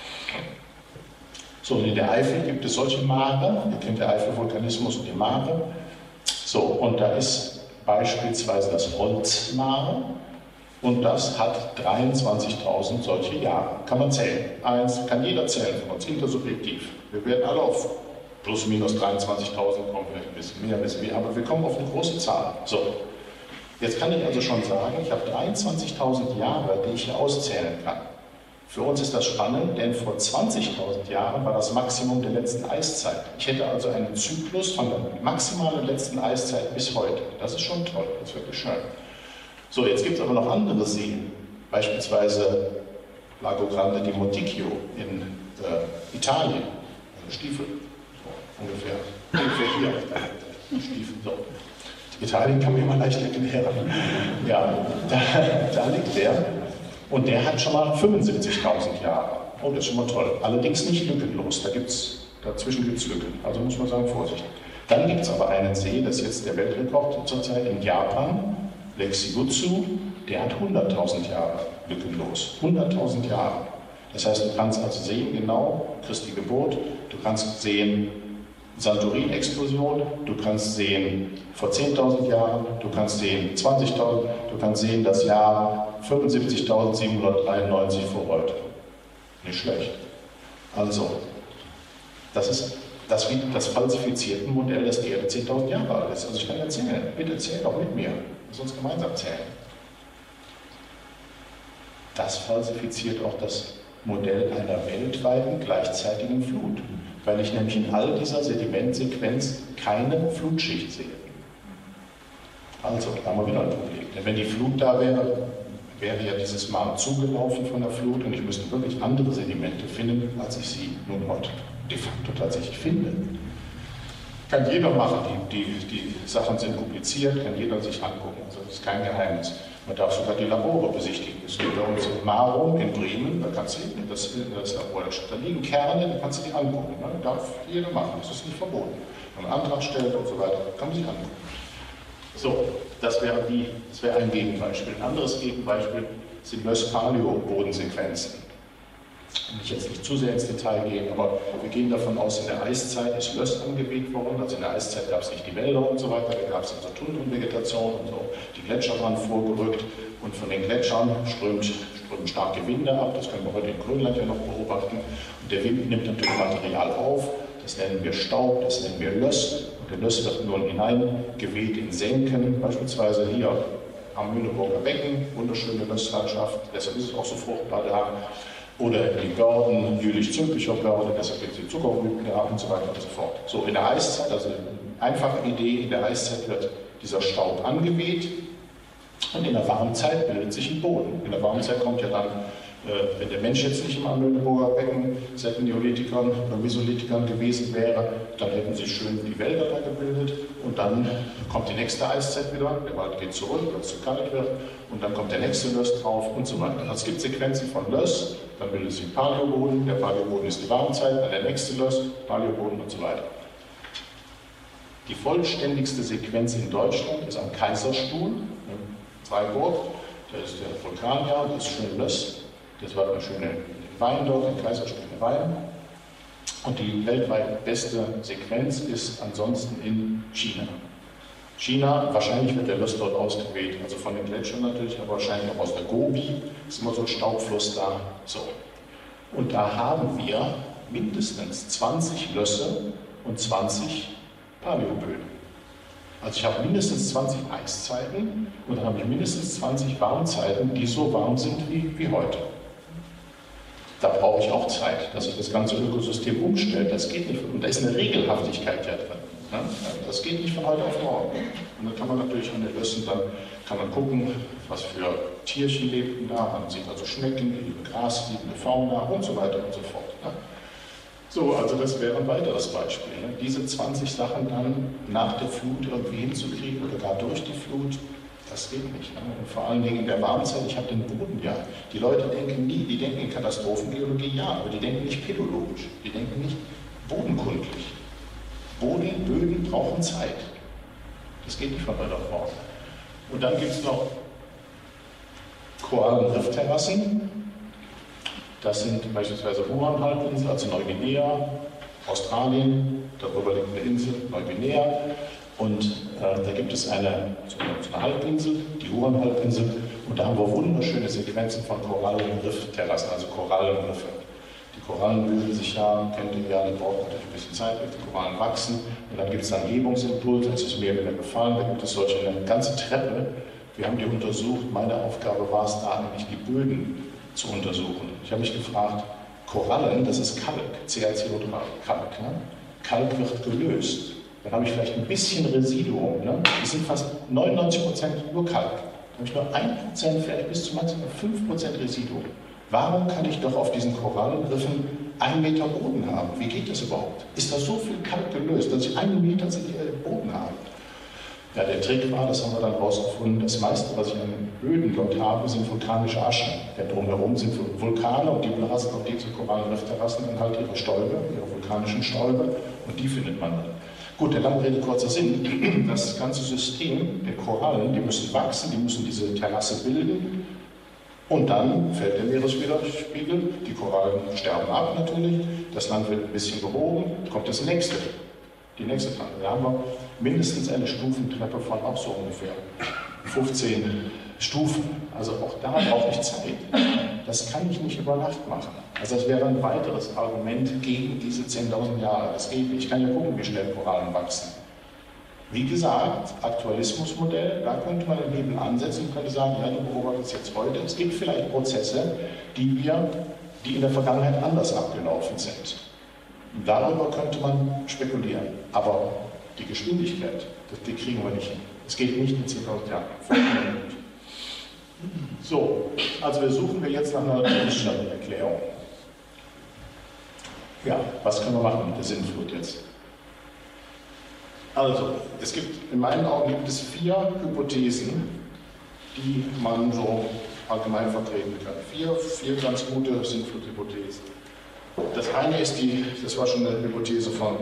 So, und in der Eifel gibt es solche Mare. Ihr kennt den Eifelvulkanismus und die Mare. So, und da ist beispielsweise das Holzmare. Und das hat 23.000 solche Jahre. Kann man zählen. Eins kann jeder zählen von uns, intersubjektiv. Wir werden alle auf plus minus 23.000 kommen, vielleicht ein bisschen mehr, aber wir kommen auf eine große Zahl. So, jetzt kann ich also schon sagen, ich habe 23.000 Jahre, die ich hier auszählen kann. Für uns ist das spannend, denn vor 20.000 Jahren war das Maximum der letzten Eiszeit. Ich hätte also einen Zyklus von der maximalen letzten Eiszeit bis heute. Das ist schon toll, das ist wirklich schön. So, jetzt gibt es aber noch andere Seen, beispielsweise Lago Grande di Monticchio in Italien, also Stiefel. Ungefähr hier. Stiefel, so. Italien kann man immer leicht erklären. Ja, da liegt der. Und der hat schon mal 75.000 Jahre. Oh, das ist schon mal toll. Allerdings nicht lückenlos. Dazwischen gibt es Lücken. Also muss man sagen, Vorsicht. Dann gibt es aber einen See, das ist jetzt der Weltrekord zurzeit in Japan, Lake Shibutsu, der hat 100.000 Jahre lückenlos. 100.000 Jahre. Das heißt, du kannst also sehen, genau, Christi Geburt, du kannst sehen, Santorin-Explosion, du kannst sehen vor 10.000 Jahren, du kannst sehen 20.000, du kannst sehen das Jahr 75.793 vor heute. Nicht schlecht. Also, das ist das falsifizierte Modell, dass die Erde 10.000 Jahre alt ist. Also ich kann erzählen, bitte erzählt auch mit mir, lass uns gemeinsam zählen. Das falsifiziert auch das Modell einer weltweiten gleichzeitigen Flut, weil ich nämlich in all dieser Sedimentsequenz keine Flutschicht sehe. Also, da haben wir wieder ein Problem. Denn wenn die Flut da wäre, wäre ja dieses Mar zugelaufen von der Flut und ich müsste wirklich andere Sedimente finden, als ich sie nun heute de facto tatsächlich finde. Kann jeder machen, die Sachen sind publiziert, kann jeder sich angucken, also das ist kein Geheimnis. Man darf sogar die Labore besichtigen. Es gibt bei uns in Marum in Bremen, da kannst du das Labor, da liegen Kerne, da kannst du die angucken. Ne? Darf jeder machen, das ist nicht verboten. Wenn man einen Antrag stellt und so weiter, kann man sich angucken. So, das wäre ein Gegenbeispiel. Ein anderes Gegenbeispiel sind Löss-Paleo-Bodensequenzen. Ich will jetzt nicht zu sehr ins Detail gehen, aber wir gehen davon aus, in der Eiszeit ist Löss angelegt worden. Also in der Eiszeit gab es nicht die Wälder und so weiter, da gab es also Tundrenvegetation und so. Die Gletscher waren vorgerückt und von den Gletschern strömen starke Winde ab. Das können wir heute in Grönland ja noch beobachten. Und der Wind nimmt natürlich Material auf. Das nennen wir Staub, das nennen wir Löss. Und der Löss wird nun hineingeweht in Senken, beispielsweise hier am Lüneburger Becken, wunderschöne Lösslandschaft, deshalb ist es auch so fruchtbar da. Oder in die Börden, Jülich-Zülpicher Börde, deshalb gibt es die Zuckerrüben da und so weiter und so fort. So, in der Eiszeit, also eine einfache Idee, in der Eiszeit wird dieser Staub angeweht und in der Warmzeit bildet sich ein Boden. In der Warmzeit kommt ja dann, wenn der Mensch jetzt nicht im Amöneburger Becken seit den Neolithikern oder Mesolithikern gewesen wäre, dann hätten sich schön die Wälder da gebildet und dann kommt die nächste Eiszeit wieder, der Wald geht zurück, weil es zu kalt wird und dann kommt der nächste Löss drauf und so weiter. Also es gibt Sequenzen von Löss, dann bildet sich Paläoboden, der Paläoboden ist die Warmzeit, dann der nächste Löss, Paläoboden und so weiter. Die vollständigste Sequenz in Deutschland ist am Kaiserstuhl, in Freiburg, da ist der Vulkan ja, das ist schön Löss. Das war eine schöne Wein dort, ein Kaiserstuhl Wein. Und die weltweit beste Sequenz ist ansonsten in China. China, wahrscheinlich wird der Löss dort ausgeweht, also von den Gletschern natürlich, aber wahrscheinlich auch aus der Gobi, ist immer so ein Staubfluss da. So. Und da haben wir mindestens 20 Lösse und 20 Paläoböden. Also ich habe mindestens 20 Eiszeiten und dann habe ich mindestens 20 Warmzeiten, die so warm sind wie heute. Da brauche ich auch Zeit, dass sich das ganze Ökosystem umstellt. Das geht nicht. Und da ist eine Regelhaftigkeit ja drin. Ne? Das geht nicht von heute auf morgen. Und dann kann man natürlich an den Lössen, dann kann man gucken, was für Tierchen lebten da. Man sieht also Schnecken, grasliebende Fauna und so weiter und so fort. Ne? So, also das wäre ein weiteres Beispiel. Ne? Diese 20 Sachen dann nach der Flut irgendwie hinzukriegen oder gar durch die Flut, das geht nicht. Ne? Und vor allen Dingen in der Warmzeit, ich habe den Boden ja. Die Leute denken nie, die denken in Katastrophengeologie ja, aber die denken nicht pädologisch, die denken nicht bodenkundlich. Böden brauchen Zeit. Das geht nicht von heute auf morgen. Und dann gibt es noch Korallenriffterrassen. Das sind beispielsweise Huon-Halbinsel, also Neuguinea, Australien, darüber liegt eine Insel, Neuguinea. Und da gibt es so eine Halbinsel, die Huon-Halbinsel, und da haben wir wunderschöne Sequenzen von Korallenriffterrassen, also Korallenriffe. Die Korallen bilden sich ja, kennt ihr ja, die brauchen natürlich ein bisschen Zeit, bis die Korallen wachsen. Und dann gibt es dann Hebungsimpulse, das ist mir wieder gefallen, da gibt es solche eine ganze Treppe. Wir haben die untersucht, meine Aufgabe war es da eigentlich die Böden zu untersuchen. Ich habe mich gefragt, Korallen, das ist Kalk, CaCO3, Kalk. Ne? Kalk wird gelöst. Dann habe ich vielleicht ein bisschen Residuum. Ne? Das sind fast 99% nur Kalk. Dann habe ich nur 1%, vielleicht bis zu maximal 5% Residuum. Warum kann ich doch auf diesen Korallenriffen 1 Meter Boden haben? Wie geht das überhaupt? Ist da so viel Kalk gelöst, dass ich 1 Meter Boden habe? Ja, der Trick war, das haben wir dann rausgefunden, das meiste, was ich an Böden dort habe, sind vulkanische Aschen. Denn drumherum sind Vulkane und die blasen auf diese Korallenriffterrassen dann halt ihre Stäube, ihre vulkanischen Stäube, und die findet man dann. Gut, der lange Rede, kurzer Sinn. Das ganze System der Korallen, die müssen wachsen, die müssen diese Terrasse bilden. Und dann fällt der Meeresspiegel, die Korallen sterben ab natürlich, das Land wird ein bisschen behoben, kommt das nächste, die nächste Frage. Da haben wir mindestens eine Stufentreppe von auch so ungefähr 15 Stufen. Also auch da brauche ich Zeit. Das kann ich nicht über Nacht machen. Also das wäre ein weiteres Argument gegen diese 10.000 Jahre. Das geht nicht. Ich kann ja gucken, wie schnell Korallen wachsen. Wie gesagt, Aktualismusmodell, da könnte man den Hebel ansetzen und könnte sagen, ja, du beobachtest jetzt heute. Es gibt vielleicht Prozesse, die in der Vergangenheit anders abgelaufen sind. Darüber könnte man spekulieren. Aber die Geschwindigkeit, die kriegen wir nicht hin. Es geht nicht mit 10.000 Jahren. So, also suchen wir jetzt nach einer wissenschaftlichen Erklärung. Ja, was können wir machen mit der Sintflut jetzt? Also, in meinen Augen gibt es 4 Hypothesen, die man so allgemein vertreten kann. 4 ganz gute Sintfluthypothesen. Das eine ist das war schon eine Hypothese von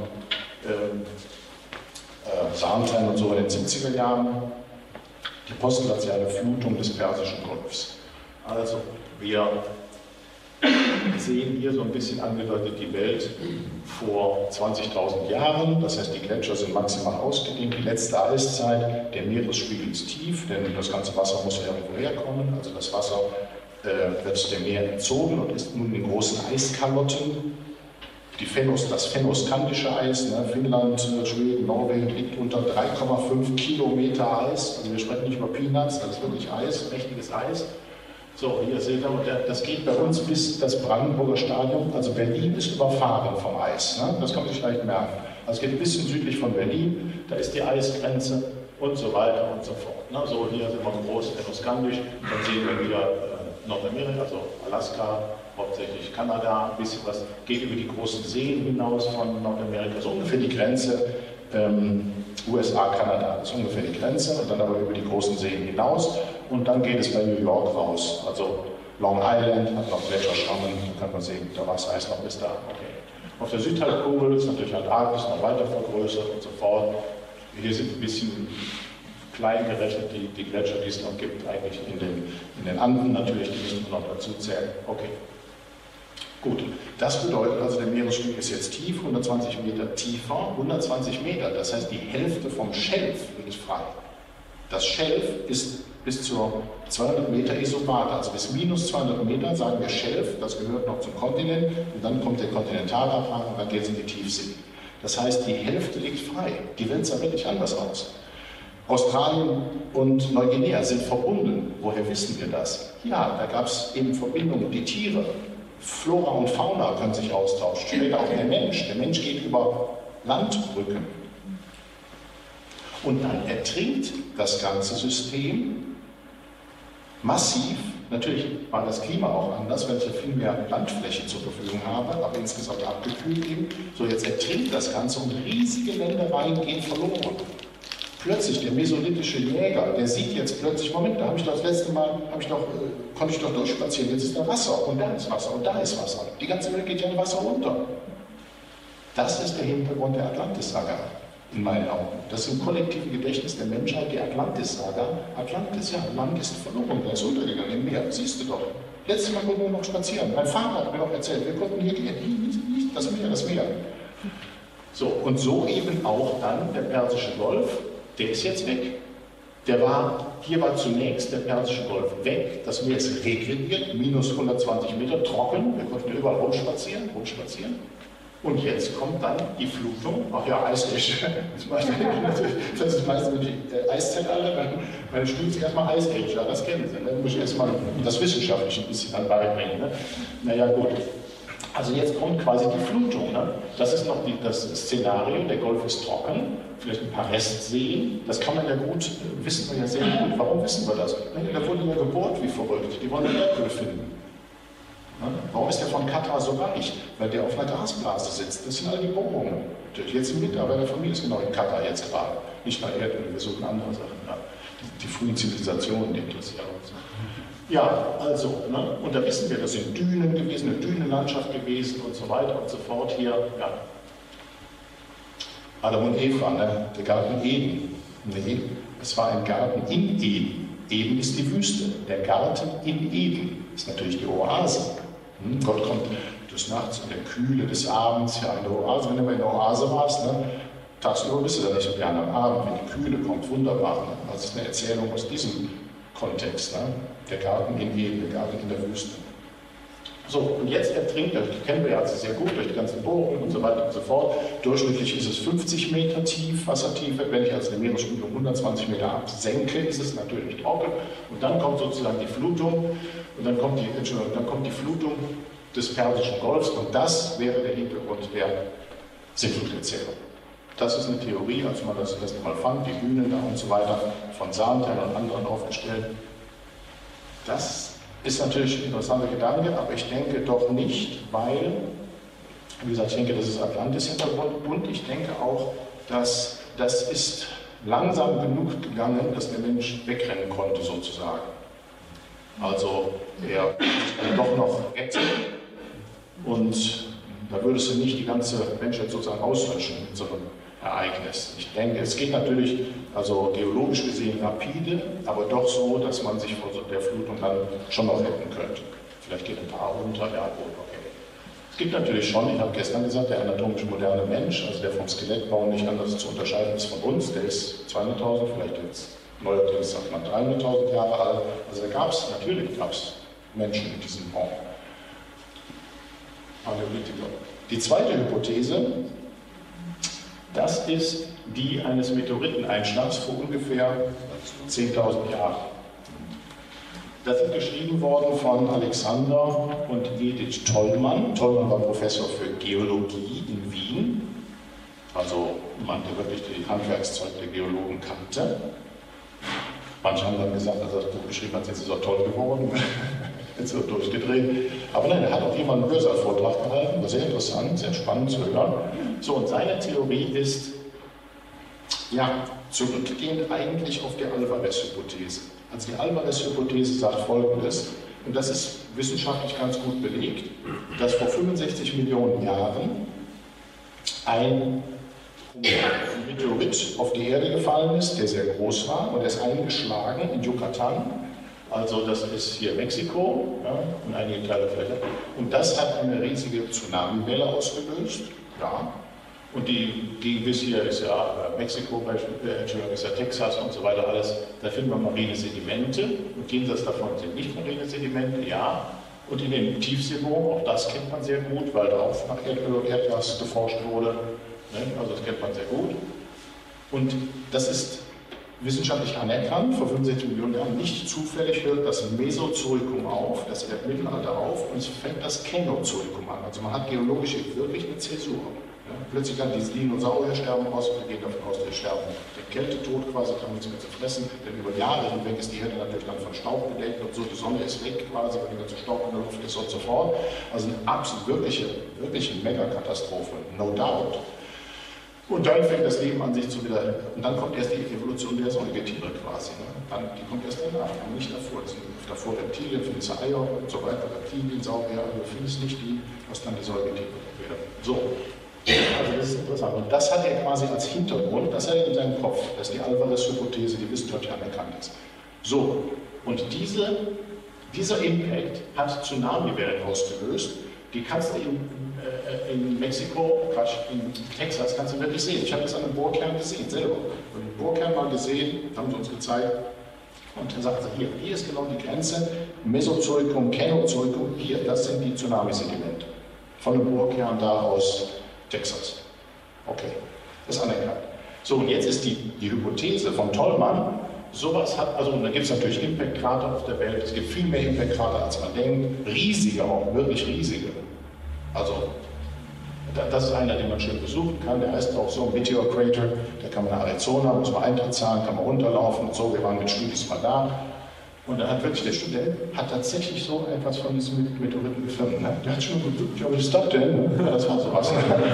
Sarntheim und so in den 70er Jahren, die postglaziale Flutung des Persischen Golfs. Also, wir sehen hier so ein bisschen angedeutet die Welt vor 20.000 Jahren. Das heißt, die Gletscher sind maximal ausgedehnt. Die letzte Eiszeit, der Meeresspiegel ist tief, denn das ganze Wasser muss ja irgendwo herkommen. Also das Wasser wird dem Meer entzogen und ist nun in großen Eiskalotten. Das fennoskandische Eis, ne, Finnland, Schweden, Norwegen, liegt unter 3,5 Kilometer Eis. Also wir sprechen nicht über Peanuts, das ist wirklich Eis, mächtiges Eis. So, hier seht ihr, das geht bei uns bis das Brandenburger Stadion, also Berlin ist überfahren vom Eis, ne? Das kann man sich leicht merken. Also es geht ein bisschen südlich von Berlin, da ist die Eisgrenze und so weiter und so fort. Ne? So, hier sind wir groß fennoskandisch, dann sehen wir wieder Nordamerika, also Alaska, hauptsächlich Kanada, ein bisschen was, geht über die großen Seen hinaus von Nordamerika, so ungefähr die Grenze USA, Kanada, das ist ungefähr die Grenze, und dann aber über die großen Seen hinaus. Und dann geht es bei New York raus. Also Long Island hat noch Gletscherschrammen, da kann man sehen, da war das Eis noch bis da. Okay. Auf der Südhalbkugel ist natürlich Antarktis noch weiter vergrößert und so fort. Hier sind ein bisschen klein gerechnet die Gletscher, die es noch gibt, eigentlich in den Anden natürlich, die müssen wir noch dazu zählen. Okay. Gut, das bedeutet also, der Meeresspiegel ist jetzt tief, 120 Meter tiefer, 120 Meter, das heißt die Hälfte vom Schelf liegt frei. Das Schelf ist bis zu 200 Meter Isobate, also bis minus 200 Meter sagen wir Schelf, das gehört noch zum Kontinent und dann kommt der Kontinentalabhang und dann geht es in die Tiefsee. Das heißt, die Hälfte liegt frei. Die Welt sah wirklich anders aus. Australien und Neuguinea sind verbunden. Woher wissen wir das? Ja, da gab es eben Verbindungen. Die Tiere, Flora und Fauna können sich austauschen. Später auch der Mensch. Der Mensch geht über Landbrücken. Und dann ertrinkt das ganze System massiv. Natürlich war das Klima auch anders, weil ich ja viel mehr Landfläche zur Verfügung habe, aber insgesamt abgekühlt eben. So, jetzt ertrinkt das Ganze und riesige Ländereien gehen verloren. Plötzlich der mesolithische Jäger, der sieht jetzt plötzlich, Moment, da habe ich doch das letzte Mal, konnte ich doch durchspazieren, jetzt ist da Wasser und da ist Wasser und da ist Wasser. Die ganze Welt geht ja in Wasser runter. Das ist der Hintergrund der Atlantis-Saga, in meinen Augen. Das ist im kollektiven Gedächtnis der Menschheit die Atlantis-Saga. Atlantis, ja, Land ist verloren, der ist untergegangen im Meer, siehst du doch. Letztes Mal konnten wir noch spazieren. Mein Vater hat mir noch erzählt, wir konnten hier gehen, das Meer. So, und so eben auch dann der Persische Golf. Der ist jetzt weg. Hier war zunächst der Persische Golf weg, das Meer ist regrediert, minus 120 Meter, trocken, wir konnten überall rumspazieren. Und jetzt kommt dann die Flutung, ach ja, Eisage, das ist meistens die Eiszeitalter, meine Studien erstmal Eisage, ja, das kennen Sie, ne? Muss ich erstmal das wissenschaftlich ein bisschen dann beibringen. Ne? Naja, gut. Also jetzt kommt quasi die Flutung. Ne? Das ist noch das Szenario, der Golf ist trocken, vielleicht ein paar Restseen, das kann man ja gut, wissen wir ja sehr gut. Warum wissen wir das? Da wurde ja gebohrt wie verrückt, die wollen Erdöl finden. Ne? Warum ist der von Katar so reich? Weil der auf einer Gasblase sitzt, das sind all die Bohrungen. Jetzt ein Mitarbeiter von mir ist genau in Katar jetzt gerade, nicht nach Erdöl, wir suchen andere Sachen. Ja. Die frühen Zivilisationen, die interessieren uns. Ja, also, ne? Und da wissen wir, das sind Dünen gewesen, eine Dünenlandschaft gewesen und so weiter und so fort hier. Ja. Adam und Eva, ne? Der Garten Eden. Nee, es war ein Garten in Eden. Eden ist die Wüste. Der Garten in Eden ist natürlich die Oase. Gott kommt des Nachts in der Kühle des Abends, ja, eine Oase. Wenn du mal in der Oase warst, ne? Tagsüber bist du da nicht so gerne, am Abend, wenn die Kühle kommt, wunderbar. Ne? Das ist eine Erzählung aus diesem Kontext. Ne? Der Garten in Eden, der Garten in der Wüste. So, und jetzt ertrinkt er, das kennen wir ja also sehr gut durch die ganzen Bohrungen und so weiter und so fort. Durchschnittlich ist es 50 Meter tief, Wassertiefe. Wenn ich also den Meeresspiegel um 120 Meter absenke, ist es natürlich trocken. Und dann kommt sozusagen die Flutung, und dann kommt die Flutung des Persischen Golfs, und das wäre der Hintergrund der Sintfluterzählung. Das ist eine Theorie, als man das erste Mal fand, die Hühner da und so weiter, von Sahntal und anderen aufgestellt. Das ist natürlich ein interessanter Gedanke, aber ich denke doch nicht, weil, wie gesagt, ich denke, das ist Atlantis-Hintergrund, und ich denke auch, dass das ist langsam genug gegangen, dass der Mensch wegrennen konnte, sozusagen. Also er doch noch rettet, und da würdest du nicht die ganze Menschheit sozusagen auslöschen mit so einem Ereignis. Ich denke, es geht natürlich, also geologisch gesehen rapide, aber doch so, dass man sich vor der Flutung dann schon noch retten könnte. Vielleicht geht ein paar runter, ja gut, okay. Es gibt natürlich schon, ich habe gestern gesagt, der anatomisch moderne Mensch, also der vom Skelettbau nicht anders zu unterscheiden ist von uns, der ist 200.000, vielleicht jetzt neuerdings sagt man 300.000 Jahre alt. Also natürlich gab es Menschen mit diesem Bau. Die zweite Hypothese, das ist die eines Meteoriteneinschlags vor ungefähr 10.000 Jahren. Das ist geschrieben worden von Alexander und Edith Tollmann. Tollmann war Professor für Geologie in Wien, also jemand, der wirklich die Handwerkszeug der Geologen kannte. Manche haben dann gesagt, als er das Buch geschrieben hat, jetzt ist er toll geworden, jetzt ist er durchgedreht. Aber nein, er hat auch jemanden einen Hörsaal-Vortrag gehalten, war sehr interessant, sehr spannend zu hören. So, und seine Theorie ist, ja, zurückgehend eigentlich auf die Alvarez-Hypothese. Also die Alvarez-Hypothese sagt Folgendes, und das ist wissenschaftlich ganz gut belegt, dass vor 65 Millionen Jahren ein Meteorit auf die Erde gefallen ist, der sehr groß war, und er ist eingeschlagen in Yucatan, Also das ist hier Mexiko, ja, und einige kleine Fläche. Und das hat eine riesige Tsunami-Welle ausgelöst. Ja. Und die bis hier ist ja Mexiko, Entschuldigung, ist ja Texas und so weiter alles. Da finden wir marine Sedimente. Und jenseits davon sind nicht marine Sedimente, ja. Und in den Tiefseebohren, auch das kennt man sehr gut, weil da auch nach Erdöl und Erdgas geforscht wurde. Ne? Also das kennt man sehr gut. Und das ist wissenschaftlich anerkannt, vor 65 Millionen Jahren. Nicht zufällig hört das Mesozoikum auf, das Erdmittelalter auf, und es fängt das Känozoikum an. Also man hat geologisch wirklich eine Zäsur. Ja, plötzlich kann die Dinosaurier sterben aus, wir gehen davon aus, die sterben. Der Kältetod quasi kann nichts mehr zu fressen, denn über Jahre hinweg ist die Erde natürlich dann von Staub bedeckt und so, die Sonne ist weg quasi, weil die ganze Staub in der Luft ist und so fort. Also eine absolut wirkliche Megakatastrophe, no doubt. Und dann fängt das Leben an sich zu wieder, und dann kommt erst die Evolution der Säugetiere quasi. Ne? Die kommt erst danach, aber nicht davor. Das sind davor Reptilien, findest du Eier und so weiter, Reptilien, Saurier, du findest nicht die, was dann die Säugetiere werden. So. Also das ist interessant. Und das hat er quasi als Hintergrund, das hat er in seinem Kopf. Das ist die Alvarez-Hypothese, die wissenschaftlich anerkannt ist. So, und dieser Impact hat Tsunami-Wellen ausgelöst. Die kannst du in Mexiko, in Texas, kannst du wirklich sehen. Ich habe das an einem Bohrkern gesehen, selber. Ich habe den Bohrkern mal gesehen, haben sie uns gezeigt. Und dann sagt er, hier ist genau die Grenze, Mesozoikum, Känozoikum, hier, das sind die Tsunami-Sedimente. Von dem Bohrkern da aus Texas. Okay, das ist anerkannt. So, und jetzt ist die Hypothese von Tollmann, sowas hat, also da gibt es natürlich Impact-Krater auf der Welt, es gibt viel mehr Impact-Krater, als man denkt, riesige auch, wirklich riesige. Also, das ist einer, den man schön besuchen kann, der heißt auch so Meteor Crater, da kann man nach Arizona, muss man Eintritt zahlen, kann man runterlaufen und so, wir waren mit Studis mal da. Und da hat wirklich der Student hat tatsächlich so etwas von diesem Meteoriten gefilmt. Ne? Der hat schon geguckt, ja, was ist das denn? Ja, das war sowas.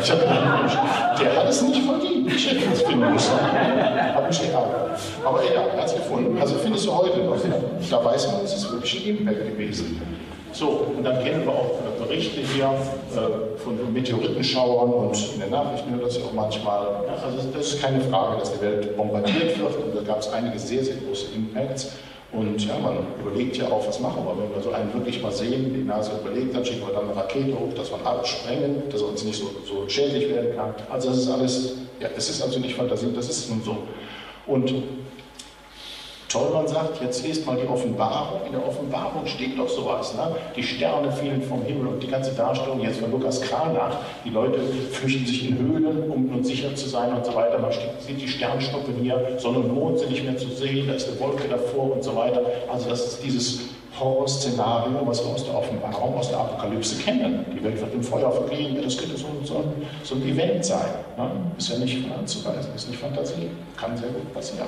Der hat es nicht verdient. Ich hätte es finden müssen. Hab mich geärgert. Aber egal, er hat es gefunden. Also findest du heute noch. Da weiß man, es ist wirklich ein Impact gewesen. So, und dann kennen wir auch Berichte hier von Meteoritenschauern und in den Nachrichten hört das ja auch manchmal. Also das ist keine Frage, dass die Welt bombardiert wird. Und da gab es einige sehr, sehr große Impacts. Und ja, man überlegt ja auch, was machen wir, wenn wir so einen wirklich mal sehen, die NASA überlegt, dann schicken wir dann eine Rakete hoch, dass wir alles sprengen, dass er uns nicht so schädlich werden kann. Also das ist alles, ja, es ist also nicht Fantasie, das ist nun so. Und Tollmann sagt, jetzt lest mal die Offenbarung. In der Offenbarung steht doch sowas. Ne? Die Sterne fielen vom Himmel und die ganze Darstellung jetzt von Lukas Kranach. Die Leute flüchten sich in Höhlen, um nun sicher zu sein und so weiter. Man sieht die Sternschnuppe hier, Sonne und Mond sind nicht mehr zu sehen, da ist eine Wolke davor und so weiter. Also das ist dieses Horror-Szenario, was wir aus der Offenbarung, aus der Apokalypse kennen. Die Welt wird im Feuer vergehen, das könnte so ein Event sein. Ne? Ist ja nicht von anzuweisen, ist nicht Fantasie. Kann sehr gut passieren.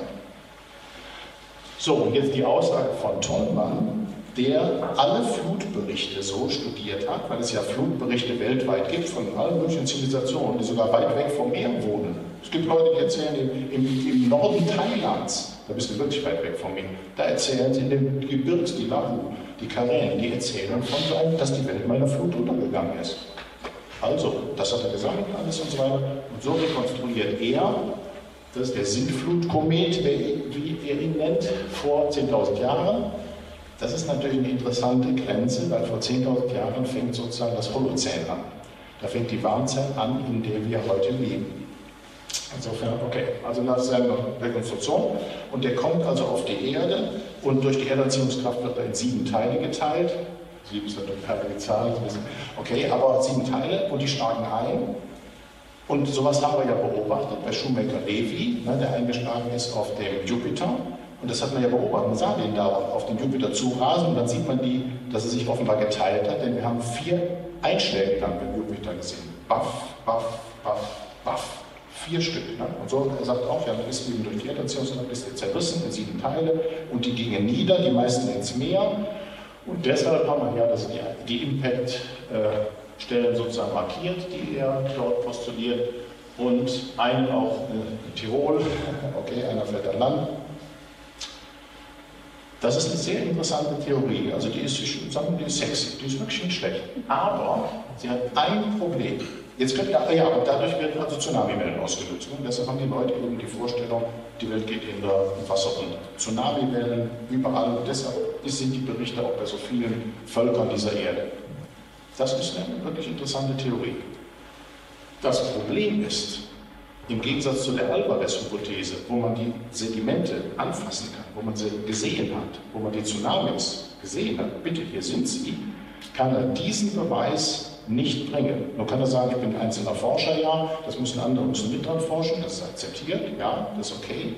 So, und jetzt die Aussage von Tollmann, der alle Flutberichte so studiert hat, weil es ja Flutberichte weltweit gibt von allen möglichen Zivilisationen, die sogar weit weg vom Meer wohnen. Es gibt Leute, die erzählen im Norden Thailands, da bist du wirklich weit weg vom Meer, da erzählen sie in den Gebirgs, die Lahu, die Karen, die erzählen von so einem, dass die Welt mal in der Flut untergegangen ist. Also, das hat er gesammelt alles und so weiter. Und so rekonstruiert er, das ist der Sintflutkomet, wie er ihn nennt, vor 10.000 Jahren. Das ist natürlich eine interessante Grenze, weil vor 10.000 Jahren fängt sozusagen das Holozän an. Da fängt die Warmzeit an, in der wir heute leben. Insofern, okay, also nach seiner Rekonstruktion. Und der kommt also auf die Erde und durch die Erdanziehungskraft wird er in 7 Teile geteilt. 7 ist natürlich eine heilige Zahl, okay, aber 7 Teile und die schlagen ein. Und sowas haben wir ja beobachtet bei Shoemaker-Levy, ne, der eingeschlagen ist auf dem Jupiter. Und das hat man ja beobachtet. Man sah den da auf den Jupiter zurasen und dann sieht man, dass er sich offenbar geteilt hat, denn wir haben 4 Einschläge dann beim Jupiter gesehen. Baff, baff, baff, baff. 4 Stück. Ne? Und so, er sagt auch, ja, dann ist eben durch die Erdanziehungskraft ist er zerrissen in 7 Teile und die gingen nieder, die meisten ins Meer. Und deshalb haben wir ja die Impact-Stellen sozusagen markiert, die er dort postuliert. Und einen auch in Tirol, okay, einer fährt an Land. Das ist eine sehr interessante Theorie. Also die ist, ich würde sagen, die ist sexy, die ist wirklich nicht schlecht. Aber sie hat ein Problem. Jetzt könnt ihr, ja, und dadurch werden also Tsunamiwellen ausgelöst. Und deshalb haben die Leute eben die Vorstellung, die Welt geht in der Wasser unter. Tsunamiwellen überall, und deshalb sind die Berichte auch bei so vielen Völkern dieser Erde. Das ist eine wirklich interessante Theorie. Das Problem ist, im Gegensatz zu der Alvarez-Hypothese, wo man die Sedimente anfassen kann, wo man sie gesehen hat, wo man die Tsunamis gesehen hat, bitte, hier sind sie, kann er diesen Beweis nicht bringen. Nur kann er sagen, ich bin ein einzelner Forscher, ja, das müssen andere mit dran forschen, das ist akzeptiert, ja, das ist okay.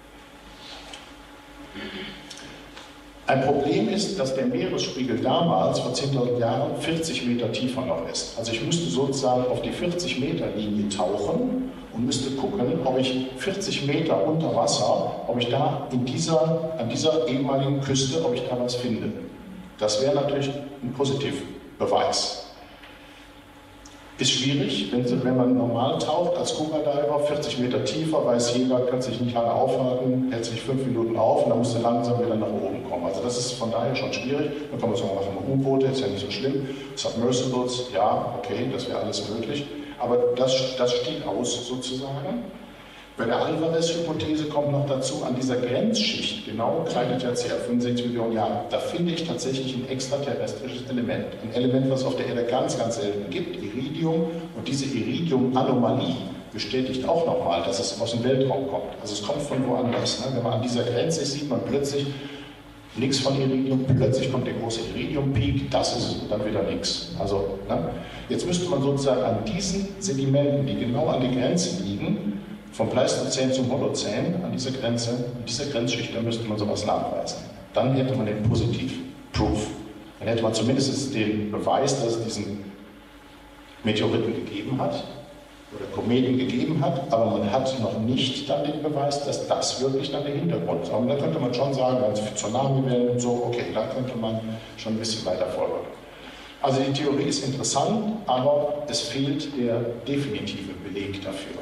Ein Problem ist, dass der Meeresspiegel damals, vor 10.000 Jahren, 40 Meter tiefer noch ist. Also ich müsste sozusagen auf die 40 Meter Linie tauchen und müsste gucken, ob ich 40 Meter unter Wasser, ob ich da an dieser ehemaligen Küste, ob ich da was finde. Das wäre natürlich ein Positivbeweis. Ist schwierig, wenn man normal taucht als Scuba-Diver, 40 Meter tiefer, weiß jeder, kann sich nicht lange aufhalten, hält sich 5 Minuten auf und dann muss er langsam wieder nach oben kommen. Also das ist von daher schon schwierig. Dann kann man sogar machen, U-Boote, ist ja nicht so schlimm. Submersibles, ja, okay, das wäre alles möglich. Aber das steht aus sozusagen. Bei der Alvarez-Hypothese kommt noch dazu, an dieser Grenzschicht, genau, kleine Tertiär, 65 Millionen Jahre, da finde ich tatsächlich ein extraterrestrisches Element. Ein Element, was es auf der Erde ganz, ganz selten gibt, Iridium. Und diese Iridium-Anomalie bestätigt auch nochmal, dass es aus dem Weltraum kommt. Also es kommt von woanders. Ne? Wenn man an dieser Grenze ist, sieht man plötzlich nichts von Iridium, plötzlich kommt der große Iridium-Peak, das ist es und dann wieder nichts. Also, ne? Jetzt müsste man sozusagen an diesen Sedimenten, die genau an der Grenze liegen, vom Pleistozän zum Holozän, an dieser Grenze, in dieser Grenzschicht, da müsste man sowas nachweisen. Dann hätte man den Positiv-Proof. Dann hätte man zumindest den Beweis, dass es diesen Meteoriten gegeben hat oder Kometen gegeben hat, aber man hat noch nicht dann den Beweis, dass das wirklich dann der Hintergrund ist. Aber da könnte man schon sagen, als Tsunamiwellen und so, okay, da könnte man schon ein bisschen weiter folgen. Also die Theorie ist interessant, aber es fehlt der definitive Beleg dafür.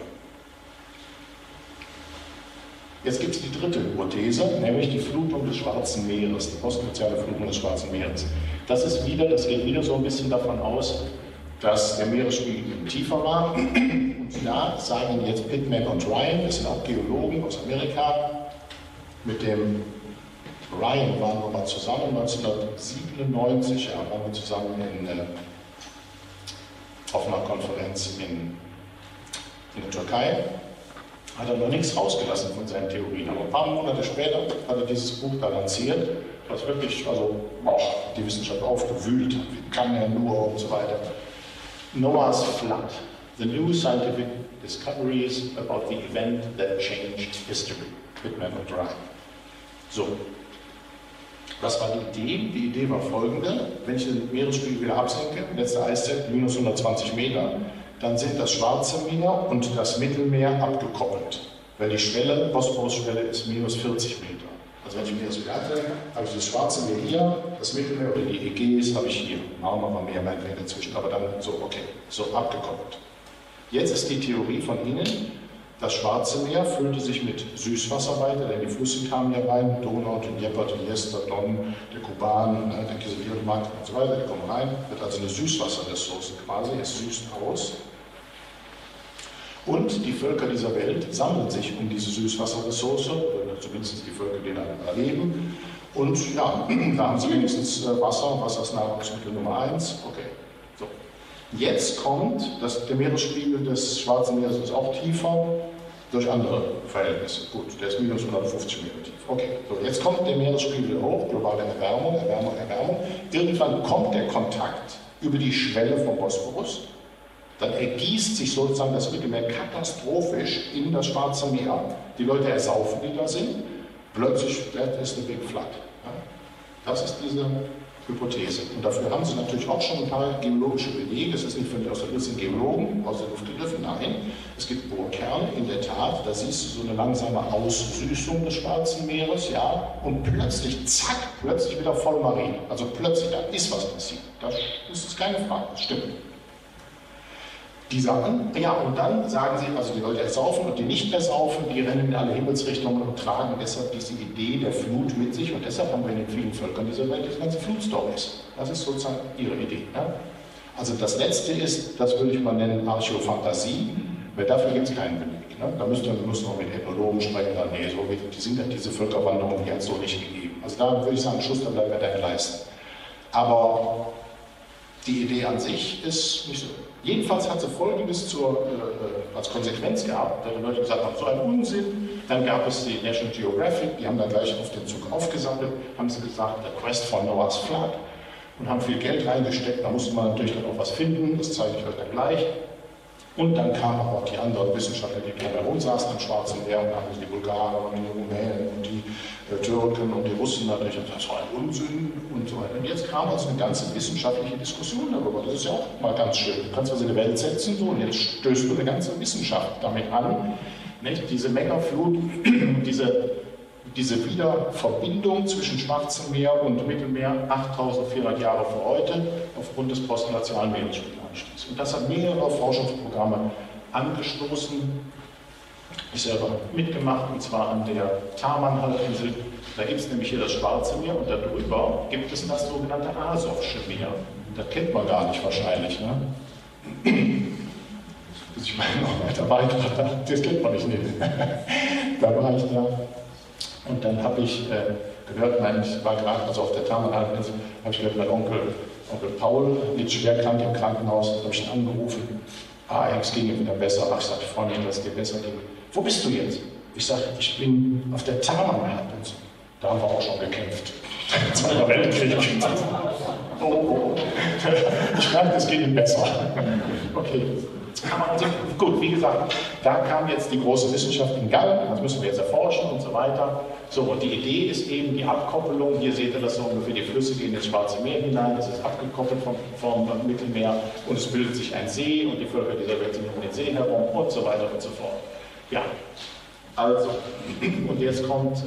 Jetzt gibt es die dritte Hypothese, nämlich die Flutung des Schwarzen Meeres, die postozeane Flutung des Schwarzen Meeres. Das geht wieder so ein bisschen davon aus, dass der Meeresspiegel tiefer war. Und da sagen jetzt Pittman und Ryan, das sind auch Geologen aus Amerika, mit dem Ryan waren wir mal zusammen 1997, ja, waren wir zusammen auf einer Konferenz in der Türkei. Hat er noch nichts rausgelassen von seinen Theorien. Aber ein paar Monate später hat er dieses Buch da lanciert, was wirklich die Wissenschaft aufgewühlt hat. Wie kann er nur und so weiter. Noah's Flood. The New Scientific Discoveries about the Event that Changed History. Pittman und Ryan. So. Was war die Idee? Die Idee war folgende. Wenn ich den Meeresspiegel wieder absenke, letzte Eiszeit, minus 120 Meter, dann sind das Schwarze Meer und das Mittelmeer abgekoppelt. Weil die Schwelle, Bosporus-Schwelle, ist minus 40 Meter. Also wenn ich mir das wieder absenke, habe ich das Schwarze Meer hier, das Mittelmeer oder die Ägäis habe ich hier. Marmara Meer, meinetwegen dazwischen, aber dann so, okay, so abgekoppelt. Jetzt ist die Theorie von Ihnen, das Schwarze Meer füllte sich mit Süßwasser weiter, denn die Flüsse kamen hier rein, Donau, der Dnieper, der Dniester, Don, der Kuban, der Kizilirmark und so weiter, die kommen rein, wird also eine Süßwasserressource quasi, es süßt aus. Und die Völker dieser Welt sammeln sich um diese Süßwasserressource, oder zumindest die Völker, die da leben. Und ja, da haben sie wenigstens Wasser, Wasser ist Nahrungsmittel Nummer 1. Okay. So. Jetzt kommt, der Meeresspiegel des Schwarzen Meeres ist auch tiefer, durch andere Verhältnisse. Gut, der ist minus 150 Meter tief. Okay, so, jetzt kommt der Meeresspiegel hoch, globale Erwärmung, Erwärmung, Erwärmung. Irgendwann kommt der Kontakt über die Schwelle vom Bosporus. Dann ergießt sich sozusagen das Mittelmeer katastrophisch in das Schwarze Meer. Die Leute ersaufen, die da sind. Plötzlich ist eine Big Flood. Ja? Das ist diese Hypothese. Und dafür haben sie natürlich auch schon ein paar geologische Belege. Es ist nicht von aus der Luft, sind Geologen aus der Luft gegriffen. Nein, es gibt Bohrkerne, in der Tat. Da siehst du so eine langsame Aussüßung des Schwarzen Meeres. Ja? Und plötzlich, zack, plötzlich wieder voll marin. Also plötzlich, da ist was passiert. Das ist keine Frage, das stimmt. Die sagen, ja, und dann sagen sie, also die Leute ersaufen und die nicht ersaufen, die rennen in alle Himmelsrichtungen und tragen deshalb diese Idee der Flut mit sich und deshalb haben wir in den vielen Völkern dieser Welt diese ganze Flutstories. Das ist sozusagen ihre Idee. Ne? Also das Letzte ist, das würde ich mal nennen, Archäophantasie, weil dafür gibt es keinen Beleg. Ne? Da müsste man mit Ethnologen sprechen, dann, nee, so, diese Völkerwanderung, die hat es so nicht gegeben. Also da würde ich sagen, Schuster, bleibt bei deinen Leisten. Aber die Idee an sich ist nicht so. Jedenfalls hat sie Folgendes als Konsequenz gehabt, da die Leute gesagt haben, so ein Unsinn. Dann gab es die National Geographic, die haben dann gleich auf den Zug aufgesammelt, haben sie gesagt, der Quest for Noah's Flood, und haben viel Geld reingesteckt. Da musste man natürlich dann auch was finden, das zeige ich euch dann gleich. Und dann kamen aber auch die anderen Wissenschaftler, die drumherum saßen am Schwarzen Meer, und haben die Bulgaren und die Rumänen und die Türken und die Russen natürlich, und das war ein Unsinn und so weiter. Und jetzt kam also eine ganze wissenschaftliche Diskussion darüber. Das ist ja auch mal ganz schön. Du kannst was in die Welt setzen, so, und jetzt stößt du eine ganze Wissenschaft damit an. Nicht? Diese Megaflut, diese Wiederverbindung zwischen Schwarzem Meer und Mittelmeer 8400 Jahre vor heute aufgrund des postglazialen Meeresspiegelanstiegs. Und das hat mehrere Forschungsprogramme angestoßen. Ich selber mitgemacht, und zwar an der Taman-Halbinsel. Da gibt es nämlich hier das Schwarze Meer, und darüber gibt es das sogenannte Asowsche Meer. Das kennt man gar nicht wahrscheinlich. Ne? Ich meine, noch weiter weiter, das kennt man nicht. Da war ich da. Und dann habe ich gehört, ich war gerade also auf der Taman-Halbinsel, habe ich gehört, mein Onkel Paul liegt schwer krank im Krankenhaus, da habe ich ihn angerufen. Es ging ihm wieder besser. Ich sagte, ich freue mich, dass es dir besser ging. Wo bist du jetzt? Ich sage, ich bin auf der Taman-Halbinsel. Da haben wir auch schon gekämpft. Zweiter Weltkrieg. Oh. Ich merke, es geht ihm besser. Okay. Also, gut, wie gesagt, da kam jetzt die große Wissenschaft in Gang, das müssen wir jetzt erforschen und so weiter. So, und die Idee ist eben die Abkoppelung, hier seht ihr das so ungefähr, die Flüsse gehen ins Schwarze Meer hinein, das ist abgekoppelt vom Mittelmeer, und es bildet sich ein See, und die Völker dieser Welt sind um den See herum und so weiter und so fort. Ja, also, und jetzt kommt,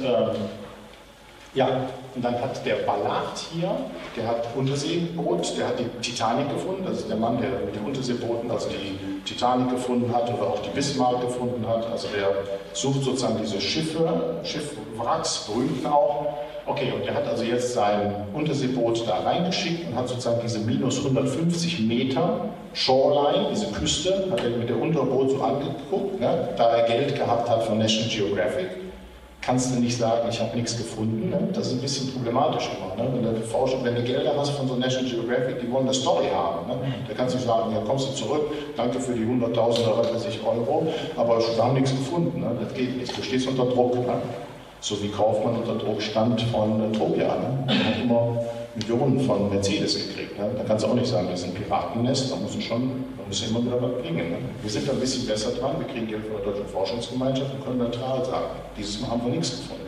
und dann hat der Ballard hier, der hat Unterseeboot, der hat die Titanic gefunden, das ist der Mann, der mit den Unterseebooten, also die Titanic gefunden hat oder auch die Bismarck gefunden hat, also der sucht sozusagen diese Schiffwracks, berühmten auch. Okay, und der hat also jetzt sein Unterseeboot da reingeschickt und hat sozusagen diese minus 150 Meter Shoreline, diese Küste, hat er mit der Unterboot so angeguckt, ne, da er Geld gehabt hat von National Geographic. Kannst du nicht sagen, ich habe nichts gefunden. Ne? Das ist ein bisschen problematisch immer. Ne? Wenn du Gelder hast von so National Geographic, die wollen eine Story haben. Ne? Da kannst du sagen, ja, kommst du zurück, danke für die 100.000 Euro, aber wir haben nichts gefunden. Ne? Das geht nicht. Du stehst unter Druck. Ne? So wie Kaufmann unter Druck stand von Tropia. Ne? Der hat immer Millionen von Mercedes gekriegt. Ne? Da kannst du auch nicht sagen, das ist ein Piratennest. Da musst du immer wieder was bringen. Ne? Wir sind da ein bisschen besser dran. Wir kriegen Geld von der Deutschen Forschungsgemeinschaft und können neutral sagen, dieses Mal haben wir nichts gefunden.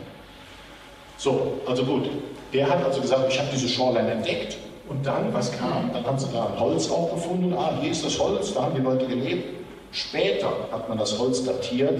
So, also gut. Der hat also gesagt, ich habe diese Shoreline entdeckt. Und dann, was kam? Dann haben sie da ein Holz auch gefunden. Hier ist das Holz, da haben die Leute gelebt. Später hat man das Holz datiert.